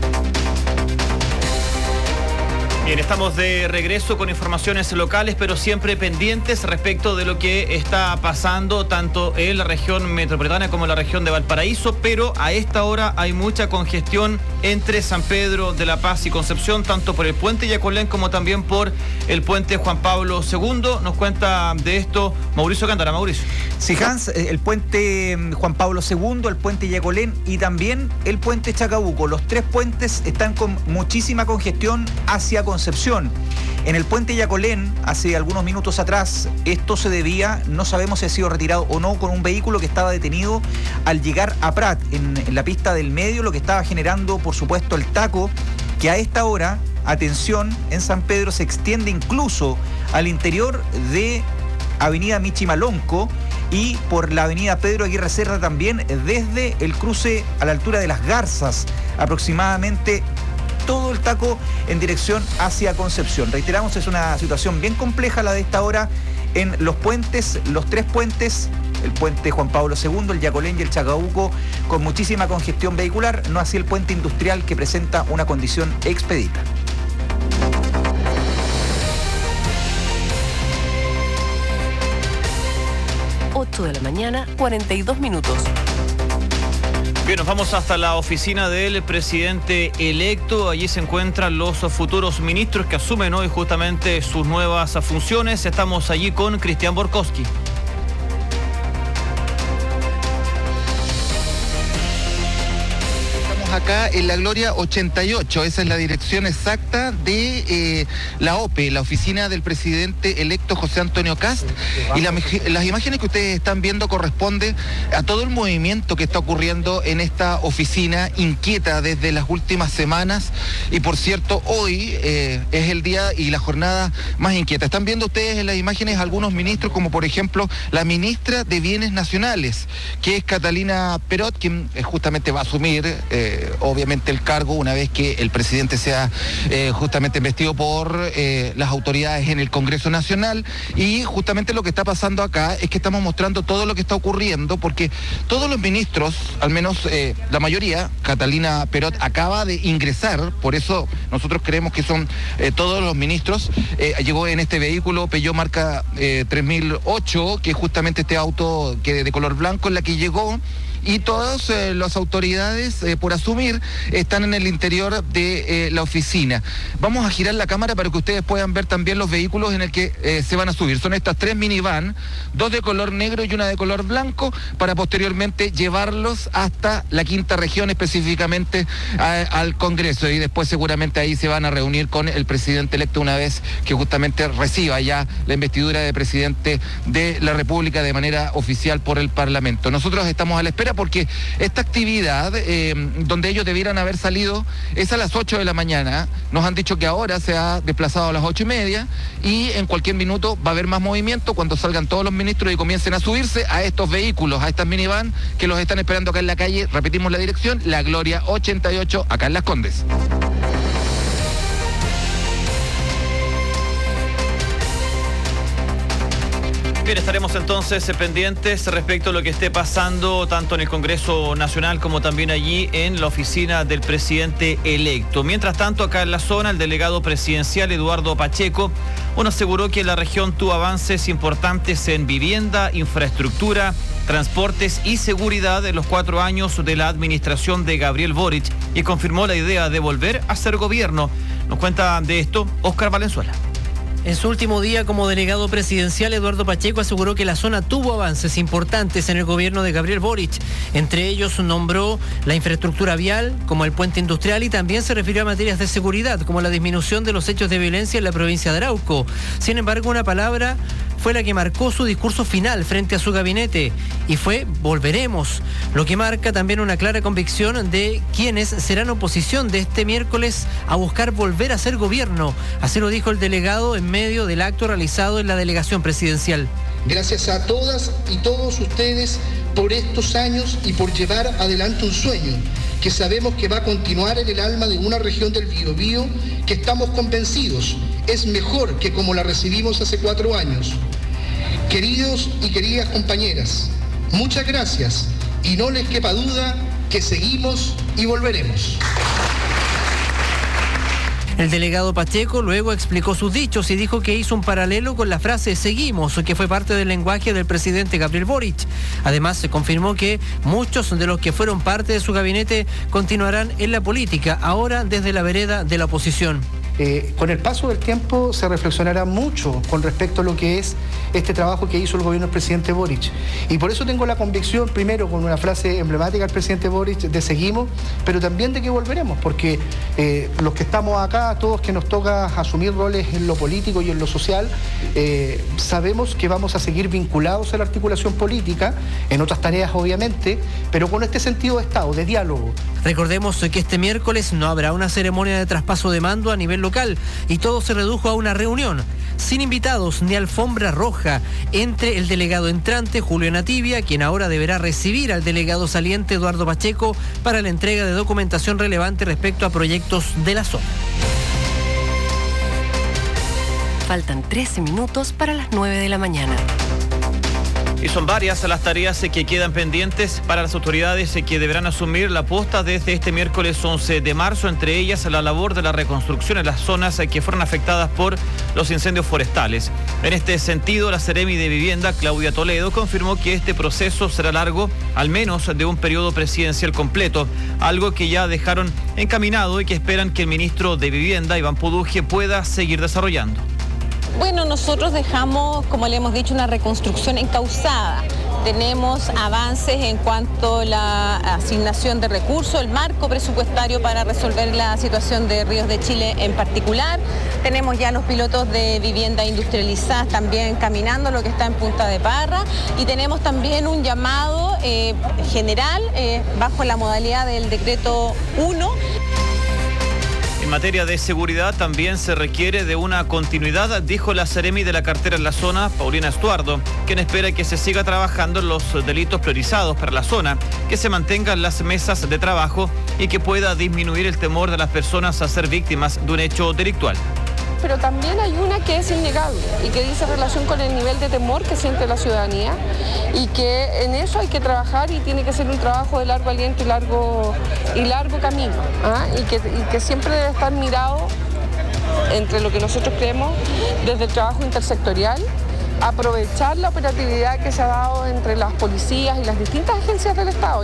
Speaker 10: Bien, estamos de regreso con informaciones locales, pero siempre pendientes respecto de lo que está pasando tanto en la región metropolitana como en la región de Valparaíso, pero a esta hora hay mucha congestión entre San Pedro de la Paz y Concepción, tanto por el puente Yacolén como también por el puente Juan Pablo segundo. Nos cuenta de esto Mauricio Cántara. Mauricio.
Speaker 18: Sí, Hans, el puente Juan Pablo segundo, el puente Yacolén y también el puente Chacabuco. Los tres puentes están con muchísima congestión hacia Concepción. En el puente Yacolén, hace algunos minutos atrás, esto se debía, no sabemos si ha sido retirado o no, con un vehículo que estaba detenido al llegar a Prat, en, en la pista del medio, lo que estaba generando, por supuesto, el taco, que a esta hora, atención, en San Pedro se extiende incluso al interior de Avenida Michimalonco y por la Avenida Pedro Aguirre Cerda también, desde el cruce a la altura de Las Garzas, aproximadamente todo el taco en dirección hacia Concepción. Reiteramos, es una situación bien compleja la de esta hora en los puentes, los tres puentes, el puente Juan Pablo segundo, el Yacolén y el Chacabuco, con muchísima congestión vehicular, no así el puente industrial, que presenta una condición expedita.
Speaker 17: ocho de la mañana, cuarenta y dos minutos.
Speaker 10: Bien, nos vamos hasta la oficina del presidente electo. Allí se encuentran los futuros ministros que asumen hoy justamente sus nuevas funciones. Estamos allí con Cristian Borkowski.
Speaker 19: Acá en La Gloria ochenta y ocho, esa es la dirección exacta de eh, la O P E, la oficina del presidente electo José Antonio Kast, y la, las imágenes que ustedes están viendo corresponden a todo el movimiento que está ocurriendo en esta oficina inquieta desde las últimas semanas, y por cierto hoy eh, es el día y la jornada más inquieta. Están viendo ustedes en las imágenes algunos ministros, como por ejemplo la ministra de Bienes Nacionales, que es Catalina Perot, quien justamente va a asumir eh, obviamente el cargo una vez que el presidente sea eh, justamente investido por eh, las autoridades en el Congreso Nacional. Y justamente lo que está pasando acá es que estamos mostrando todo lo que está ocurriendo, porque todos los ministros, al menos eh, la mayoría, Catalina Perot acaba de ingresar, por eso nosotros creemos que son eh, todos los ministros, eh, llegó en este vehículo Peugeot marca eh, tres mil ocho, que es justamente este auto que de color blanco en la que llegó, y todas eh, las autoridades eh, por asumir están en el interior de eh, la oficina. Vamos a girar la cámara para que ustedes puedan ver también los vehículos en el que eh, se van a subir. Son estas tres minivan, dos de color negro y una de color blanco, para posteriormente llevarlos hasta la quinta región, específicamente a, al Congreso, y después seguramente ahí se van a reunir con el presidente electo una vez que justamente reciba ya la investidura de presidente de la República de manera oficial por el Parlamento. Nosotros estamos a la espera porque esta actividad, eh, donde ellos debieran haber salido, es a las ocho de la mañana. Nos han dicho que ahora se ha desplazado a las ocho y media, y en cualquier minuto va a haber más movimiento cuando salgan todos los ministros y comiencen a subirse a estos vehículos, a estas minivan que los están esperando acá en la calle. Repetimos la dirección, La Gloria ochenta y ocho, acá en Las Condes.
Speaker 10: Bien, estaremos entonces pendientes respecto a lo que esté pasando tanto en el Congreso Nacional como también allí en la oficina del presidente electo. Mientras tanto, acá en la zona, el delegado presidencial Eduardo Pacheco, bueno, aseguró que la región tuvo avances importantes en vivienda, infraestructura, transportes y seguridad en los cuatro años de la administración de Gabriel Boric y confirmó la idea de volver a ser gobierno. Nos cuenta de esto Óscar Valenzuela.
Speaker 20: En su último día como delegado presidencial, Eduardo Pacheco aseguró que la zona tuvo avances importantes en el gobierno de Gabriel Boric. Entre ellos nombró la infraestructura vial, como el puente industrial, y también se refirió a materias de seguridad, como la disminución de los hechos de violencia en la provincia de Arauco. Sin embargo, una palabra fue la que marcó su discurso final frente a su gabinete, y fue volveremos, lo que marca también una clara convicción de quienes serán oposición de este miércoles a buscar volver a ser gobierno. Así lo dijo el delegado en medio del acto realizado en la delegación presidencial.
Speaker 21: Gracias a todas y todos ustedes por estos años y por llevar adelante un sueño que sabemos que va a continuar en el alma de una región del Biobío que estamos convencidos es mejor que como la recibimos hace cuatro años. Queridos y queridas compañeras, muchas gracias y no les quepa duda que seguimos y volveremos.
Speaker 20: El delegado Pacheco luego explicó sus dichos y dijo que hizo un paralelo con la frase "seguimos", que fue parte del lenguaje del presidente Gabriel Boric. Además, se confirmó que muchos de los que fueron parte de su gabinete continuarán en la política, ahora desde la vereda de la oposición.
Speaker 21: Eh, con el paso del tiempo se reflexionará mucho con respecto a lo que es este trabajo que hizo el gobierno del presidente Boric. Y por eso tengo la convicción, primero con una frase emblemática del presidente Boric, de seguimos, pero también de que volveremos, porque eh, los que estamos acá, todos que nos toca asumir roles en lo político y en lo social, eh, sabemos que vamos a seguir vinculados a la articulación política, en otras tareas obviamente, pero con este sentido de Estado, de diálogo.
Speaker 20: Recordemos que este miércoles no habrá una ceremonia de traspaso de mando a nivel local y todo se redujo a una reunión, sin invitados ni alfombra roja, entre el delegado entrante Julio Nativia, quien ahora deberá recibir al delegado saliente Eduardo Pacheco para la entrega de documentación relevante respecto a proyectos de la zona.
Speaker 17: Faltan trece minutos para las nueve de la mañana.
Speaker 10: Y son varias las tareas que quedan pendientes para las autoridades que deberán asumir la posta desde este miércoles once de marzo, entre ellas la labor de la reconstrucción en las zonas que fueron afectadas por los incendios forestales. En este sentido, la Seremi de Vivienda, Claudia Toledo, confirmó que este proceso será largo, al menos de un periodo presidencial completo, algo que ya dejaron encaminado y que esperan que el ministro de Vivienda, Iván Poduje, pueda seguir desarrollando.
Speaker 22: Bueno, nosotros dejamos, como le hemos dicho, una reconstrucción encauzada. Tenemos avances en cuanto a la asignación de recursos, el marco presupuestario para resolver la situación de Ríos de Chile en particular. Tenemos ya los pilotos de vivienda industrializadas también caminando, lo que está en Punta de Parra. Y tenemos también un llamado eh, general eh, bajo la modalidad del decreto uno.
Speaker 10: En materia de seguridad también se requiere de una continuidad, dijo la Seremi de la cartera en la zona, Paulina Estuardo, quien espera que se siga trabajando en los delitos priorizados para la zona, que se mantengan las mesas de trabajo y que pueda disminuir el temor de las personas a ser víctimas de un hecho delictual.
Speaker 23: Pero también hay una que es innegable y que dice relación con el nivel de temor que siente la ciudadanía y que en eso hay que trabajar y tiene que ser un trabajo de largo aliento y largo, y largo camino, ¿ah? y, que, y que siempre debe estar mirado entre lo que nosotros creemos desde el trabajo intersectorial, aprovechar la operatividad que se ha dado entre las policías y las distintas agencias del Estado.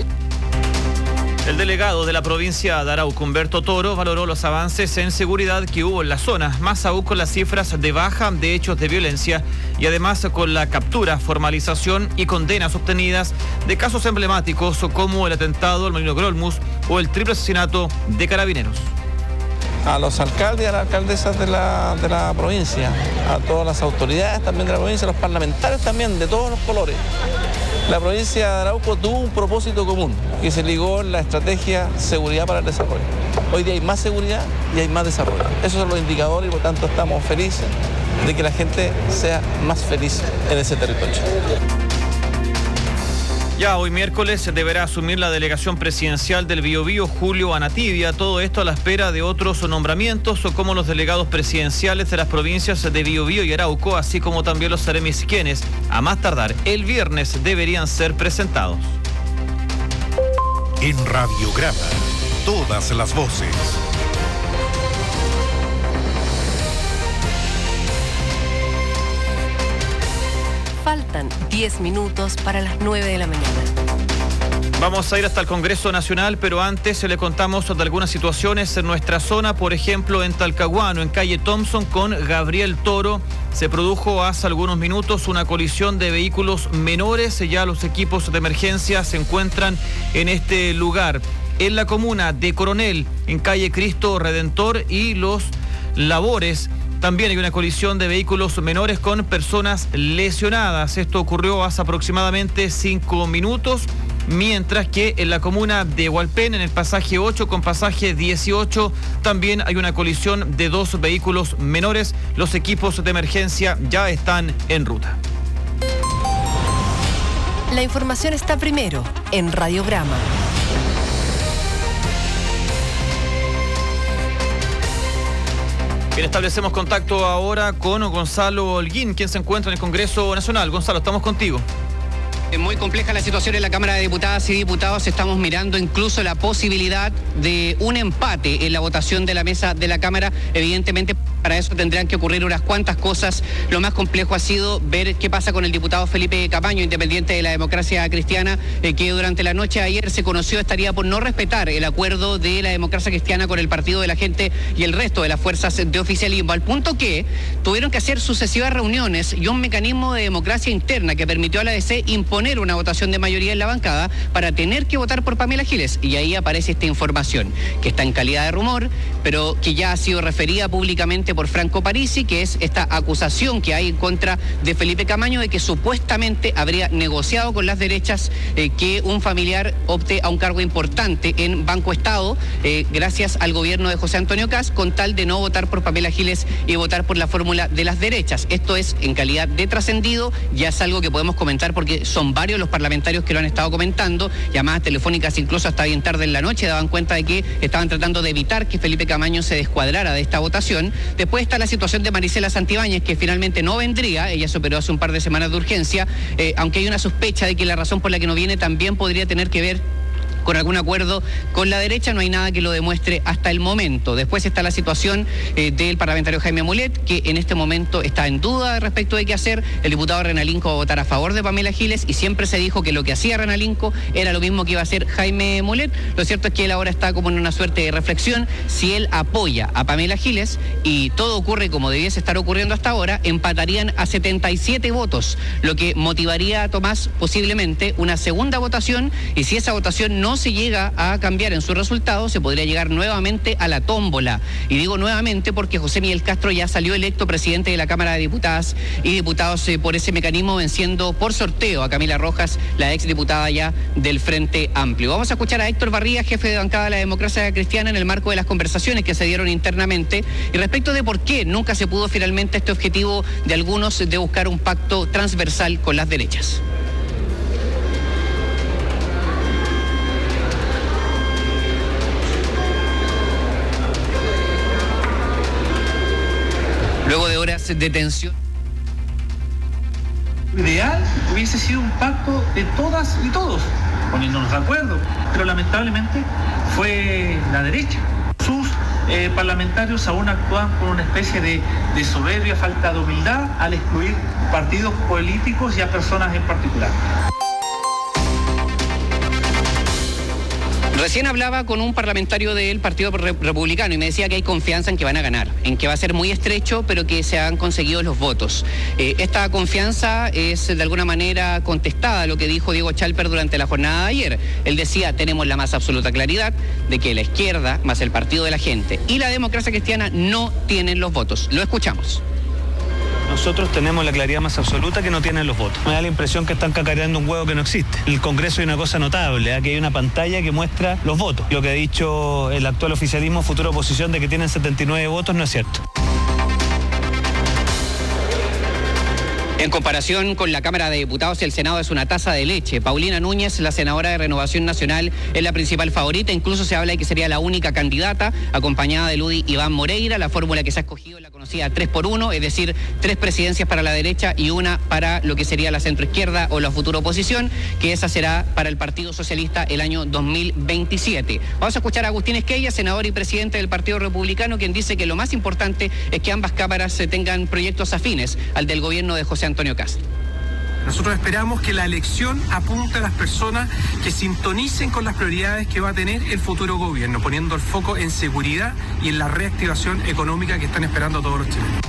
Speaker 10: El delegado de la provincia de Arauco, Humberto Toro, valoró los avances en seguridad que hubo en la zona, más aún con las cifras de baja de hechos de violencia y además con la captura, formalización y condenas obtenidas de casos emblemáticos como el atentado al Molino Grolmus o el triple asesinato de Carabineros.
Speaker 24: A los alcaldes y a las alcaldesas de la, de la provincia, a todas las autoridades también de la provincia, a los parlamentarios también, de todos los colores. La provincia de Arauco tuvo un propósito común, que se ligó en la estrategia seguridad para el desarrollo. Hoy día hay más seguridad y hay más desarrollo. Esos son los indicadores y por tanto estamos felices de que la gente sea más feliz en ese territorio.
Speaker 10: Ya hoy miércoles deberá asumir la delegación presidencial del Biobío Julio Anatibia, todo esto a la espera de otros nombramientos como los delegados presidenciales de las provincias de Biobío y Arauco, así como también los seremis, quienes a más tardar el viernes deberían ser presentados.
Speaker 8: En Radiograma, todas las voces.
Speaker 17: Faltan diez minutos para las nueve de la mañana.
Speaker 10: Vamos a ir hasta el Congreso Nacional, pero antes le contamos de algunas situaciones en nuestra zona. Por ejemplo, en Talcahuano, en calle Thompson con Gabriel Toro, se produjo hace algunos minutos una colisión de vehículos menores. Ya los equipos de emergencia se encuentran en este lugar. En la comuna de Coronel, en calle Cristo Redentor y Los Labores, también hay una colisión de vehículos menores con personas lesionadas. Esto ocurrió hace aproximadamente cinco minutos, mientras que en la comuna de Hualpén, en el pasaje ocho con pasaje dieciocho, también hay una colisión de dos vehículos menores. Los equipos de emergencia ya están en ruta.
Speaker 17: La información está primero en Radiograma.
Speaker 10: Bien, establecemos contacto ahora con Gonzalo Holguín, quien se encuentra en el Congreso Nacional. Gonzalo, estamos contigo.
Speaker 1: Es muy compleja la situación en la Cámara de Diputadas y Diputados. Estamos mirando incluso la posibilidad de un empate en la votación de la mesa de la Cámara. Evidentemente, para eso tendrán que ocurrir unas cuantas cosas. Lo más complejo ha sido ver qué pasa con el diputado Felipe Camaño, independiente de la Democracia Cristiana, eh, que durante la noche de ayer se conoció estaría por no respetar el acuerdo de la Democracia Cristiana con el Partido de la Gente y el resto de las fuerzas de oficialismo, al punto que tuvieron que hacer sucesivas reuniones y un mecanismo de democracia interna que permitió a la A D C imponer una votación de mayoría en la bancada para tener que votar por Pamela Giles. Y ahí aparece esta información, que está en calidad de rumor, pero que ya ha sido referida públicamente por Franco Parisi, que es esta acusación que hay en contra de Felipe Camaño de que supuestamente habría negociado con las derechas eh, que un familiar opte a un cargo importante en Banco Estado, eh, gracias al gobierno de José Antonio Kast, con tal de no votar por Pamela Giles y votar por la fórmula de las derechas. Esto es en calidad de trascendido, ya es algo que podemos comentar porque son varios los parlamentarios que lo han estado comentando, llamadas telefónicas incluso hasta bien tarde en la noche daban cuenta de que estaban tratando de evitar que Felipe Camaño se descuadrara de esta votación. Después está la situación de Marisela Santibáñez, que finalmente no vendría, ella se operó hace un par de semanas de urgencia, eh, aunque hay una sospecha de que la razón por la que no viene también podría tener que ver con algún acuerdo con la derecha. No hay nada que lo demuestre hasta el momento. Después está la situación eh, del parlamentario Jaime Mulet, que en este momento está en duda respecto de qué hacer. El diputado Renalinco va a votar a favor de Pamela Giles y siempre se dijo que lo que hacía Renalinco era lo mismo que iba a hacer Jaime Mulet. Lo cierto es que él ahora está como en una suerte de reflexión. Si él apoya a Pamela Giles y todo ocurre como debiese estar ocurriendo hasta ahora, empatarían a setenta y siete votos, lo que motivaría a Tomás posiblemente una segunda votación, y si esa votación no se llega a cambiar en su resultado, se podría llegar nuevamente a la tómbola. Y digo nuevamente porque José Miguel Castro ya salió electo presidente de la Cámara de Diputadas y Diputados eh, por ese mecanismo, venciendo por sorteo a Camila Rojas, la exdiputada ya del Frente Amplio. Vamos a escuchar a Héctor Barría, jefe de bancada de la Democracia Cristiana, en el marco de las conversaciones que se dieron internamente y respecto de por qué nunca se pudo finalmente este objetivo de algunos de buscar un pacto transversal con las derechas. Luego de horas de tensión.
Speaker 2: Lo ideal hubiese sido un pacto de todas y todos, poniéndonos de acuerdo, pero lamentablemente fue la derecha. Sus eh, parlamentarios aún actúan con una especie de, de soberbia, falta de humildad al excluir partidos políticos y a personas en particular.
Speaker 1: Recién hablaba con un parlamentario del Partido Republicano y me decía que hay confianza en que van a ganar, en que va a ser muy estrecho, pero que se han conseguido los votos. Eh, esta confianza es de alguna manera contestada a lo que dijo Diego Chalper durante la jornada de ayer. Él decía, tenemos la más absoluta claridad de que la izquierda, más el Partido de la Gente y la Democracia Cristiana no tienen los votos. Lo escuchamos.
Speaker 4: Nosotros tenemos la claridad más absoluta que no tienen los votos. Me da la impresión que están cacareando un huevo que no existe. En el Congreso hay una cosa notable, ¿eh? que hay una pantalla que muestra los votos. Lo que ha dicho el actual oficialismo, futura oposición, de que tienen setenta y nueve votos, no es cierto.
Speaker 1: En comparación con la Cámara de Diputados, el Senado es una taza de leche. Paulina Núñez, la senadora de Renovación Nacional, es la principal favorita. Incluso se habla de que sería la única candidata, acompañada de Ludi Iván Moreira. La fórmula que se ha escogido es la conocida tres por uno, es decir, tres presidencias para la derecha y una para lo que sería la centroizquierda o la futura oposición, que esa será para el Partido Socialista el año dos mil veintisiete. Vamos a escuchar a Agustín Esquella, senador y presidente del Partido Republicano, quien dice que lo más importante es que ambas cámaras tengan proyectos afines al del gobierno de José Antonio Kast.
Speaker 3: Nosotros esperamos que la elección apunte a las personas que sintonicen con las prioridades que va a tener el futuro gobierno, poniendo el foco en seguridad y en la reactivación económica que están esperando todos los chilenos.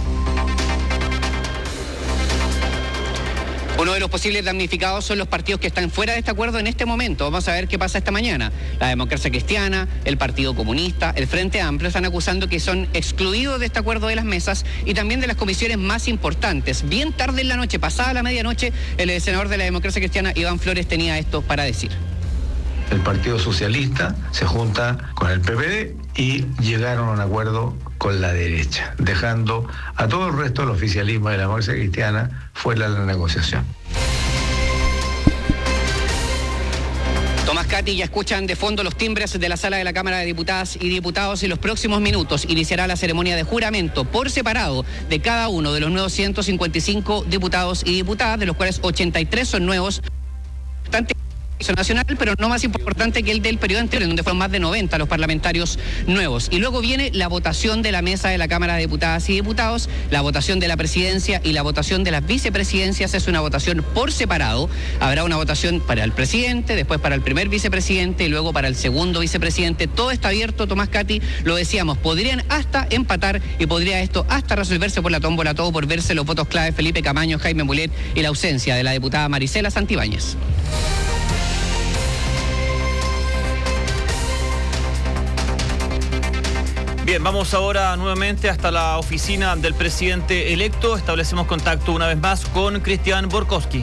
Speaker 1: Uno de los posibles damnificados son los partidos que están fuera de este acuerdo en este momento. Vamos a ver qué pasa esta mañana. La Democracia Cristiana, el Partido Comunista, el Frente Amplio están acusando que son excluidos de este acuerdo de las mesas y también de las comisiones más importantes. Bien tarde en la noche, pasada la medianoche, el senador de la Democracia Cristiana, Iván Flores, tenía esto para decir.
Speaker 5: El Partido Socialista se junta con el P P D y llegaron a un acuerdo con la derecha, dejando a todo el resto del oficialismo de la Democracia Cristiana fuera de la negociación.
Speaker 1: Tomás Cati, ya escuchan de fondo los timbres de la sala de la Cámara de Diputadas y Diputados. En los próximos minutos iniciará la ceremonia de juramento por separado de cada uno de los nuevos ciento cincuenta y cinco diputados y diputadas, de los cuales ochenta y tres son nuevos. Bastante nacional, pero no más importante que el del periodo anterior, en donde fueron más de noventa los parlamentarios nuevos. Y luego viene la votación de la mesa de la Cámara de Diputadas y Diputados, la votación de la presidencia y la votación de las vicepresidencias. Es una votación por separado. Habrá una votación para el presidente, después para el primer vicepresidente y luego para el segundo vicepresidente. Todo está abierto, Tomás Cati, lo decíamos, podrían hasta empatar y podría esto hasta resolverse por la tómbola, todo por verse los votos clave: Felipe Camaño, Jaime Mulet y la ausencia de la diputada Marisela Santibáñez.
Speaker 10: Bien, vamos ahora nuevamente hasta la oficina del presidente electo. Establecemos contacto una vez más con Cristian Borkowski.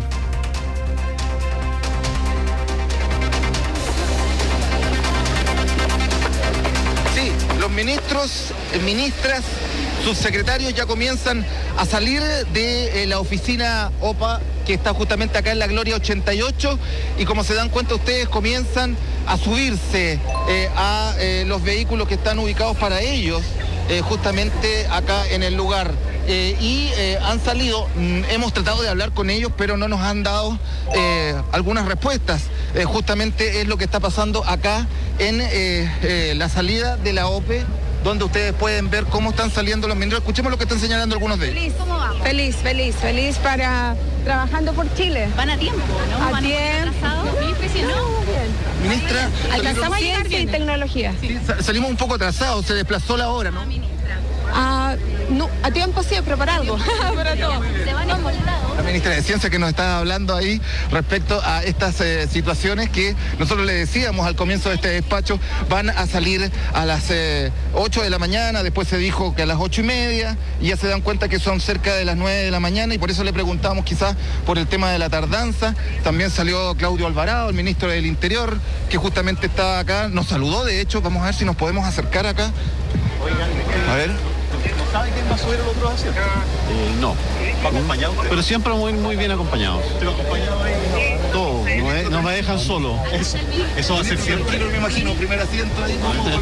Speaker 19: Sí, los ministros, ministras, subsecretarios ya comienzan a salir de eh, la oficina O P A, que está justamente acá en la Gloria ochenta y ocho, y como se dan cuenta ustedes, comienzan a subirse eh, a eh, los vehículos que están ubicados para ellos, eh, justamente acá en el lugar. Eh, y eh, han salido, mm, hemos tratado de hablar con ellos, pero no nos han dado eh, algunas respuestas. Eh, justamente es lo que está pasando acá en eh, eh, la salida de la O P E, donde ustedes pueden ver cómo están saliendo los ministros. Escuchemos lo que están señalando algunos de ellos.
Speaker 23: Feliz, ¿cómo vamos? Feliz, feliz, feliz para trabajando por Chile.
Speaker 6: Van a tiempo, ¿no?
Speaker 23: A tiempo. No,
Speaker 19: Ministra,
Speaker 23: alcanzamos a llegar bien. Tecnología.
Speaker 19: Sí, salimos un poco atrasados, se desplazó la hora, ¿no?
Speaker 23: Ah, no, a tiempo siempre, para algo. Para todo.
Speaker 6: Se van escoltados.
Speaker 19: La ministra de Ciencia que nos está hablando ahí respecto a estas eh, situaciones que nosotros le decíamos al comienzo de este despacho, van a salir a las eh, ocho de la mañana, después se dijo que a las ocho y media, y ya se dan cuenta que son cerca de las nueve de la mañana, y por eso le preguntamos quizás por el tema de la tardanza. También salió Claudio Alvarado, el ministro del Interior, que justamente está acá, nos saludó, de hecho, vamos a ver si nos podemos acercar acá. A ver.
Speaker 11: ¿Sabe quién va a subir el otro asiento? Eh, no. ¿Va acompañado usted? Pero siempre muy, muy bien acompañados. ¿Pero acompañado ahí? Todo, no me, no me dejan solo. Eso, eso va a ser siempre.
Speaker 19: Me imagino, primer asiento ahí.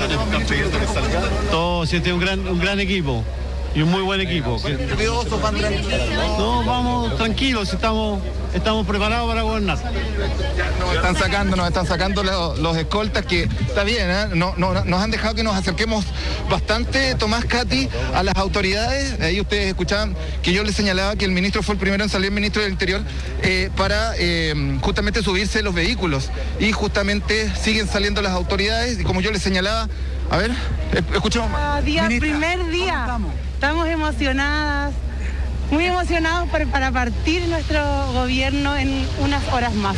Speaker 11: Todo, siente un gran, un gran equipo. Y un muy buen equipo.
Speaker 19: ¿Nerviosos, van tranquilos?
Speaker 11: No, vamos tranquilos, estamos, estamos preparados para gobernar.
Speaker 19: Nos están sacando, nos están sacando los, los escoltas, que está bien, ¿eh? No, no, nos han dejado que nos acerquemos bastante, Tomás, Cati, a las autoridades. Ahí ustedes escuchaban que yo les señalaba que el ministro fue el primero en salir, el ministro del Interior, eh, para eh, justamente subirse los vehículos. Y justamente siguen saliendo las autoridades, y como yo les señalaba, a ver, escuchemos más.
Speaker 25: Día, primer día. Estamos emocionadas, muy emocionados por, para partir nuestro gobierno en unas horas más.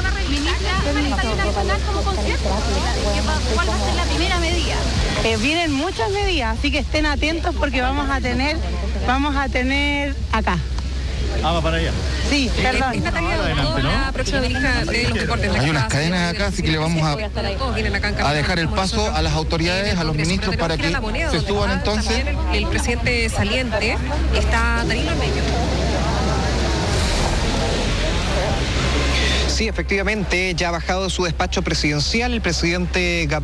Speaker 6: ¿Cuál va a ser la primera medida?
Speaker 25: Eh, vienen muchas medidas, así que estén atentos porque vamos a tener, vamos a tener acá.
Speaker 11: Ah, va para allá.
Speaker 25: Sí, perdón.
Speaker 11: Adelante, ¿no?
Speaker 23: La próxima ministra de los deportes.
Speaker 19: Hay unas cadenas acá, así que le vamos a, a dejar el paso a las autoridades, a los ministros, para que se suban entonces.
Speaker 23: El presidente saliente está Danilo Ormeño.
Speaker 7: Sí, efectivamente, ya ha bajado de su despacho presidencial el presidente Gabriel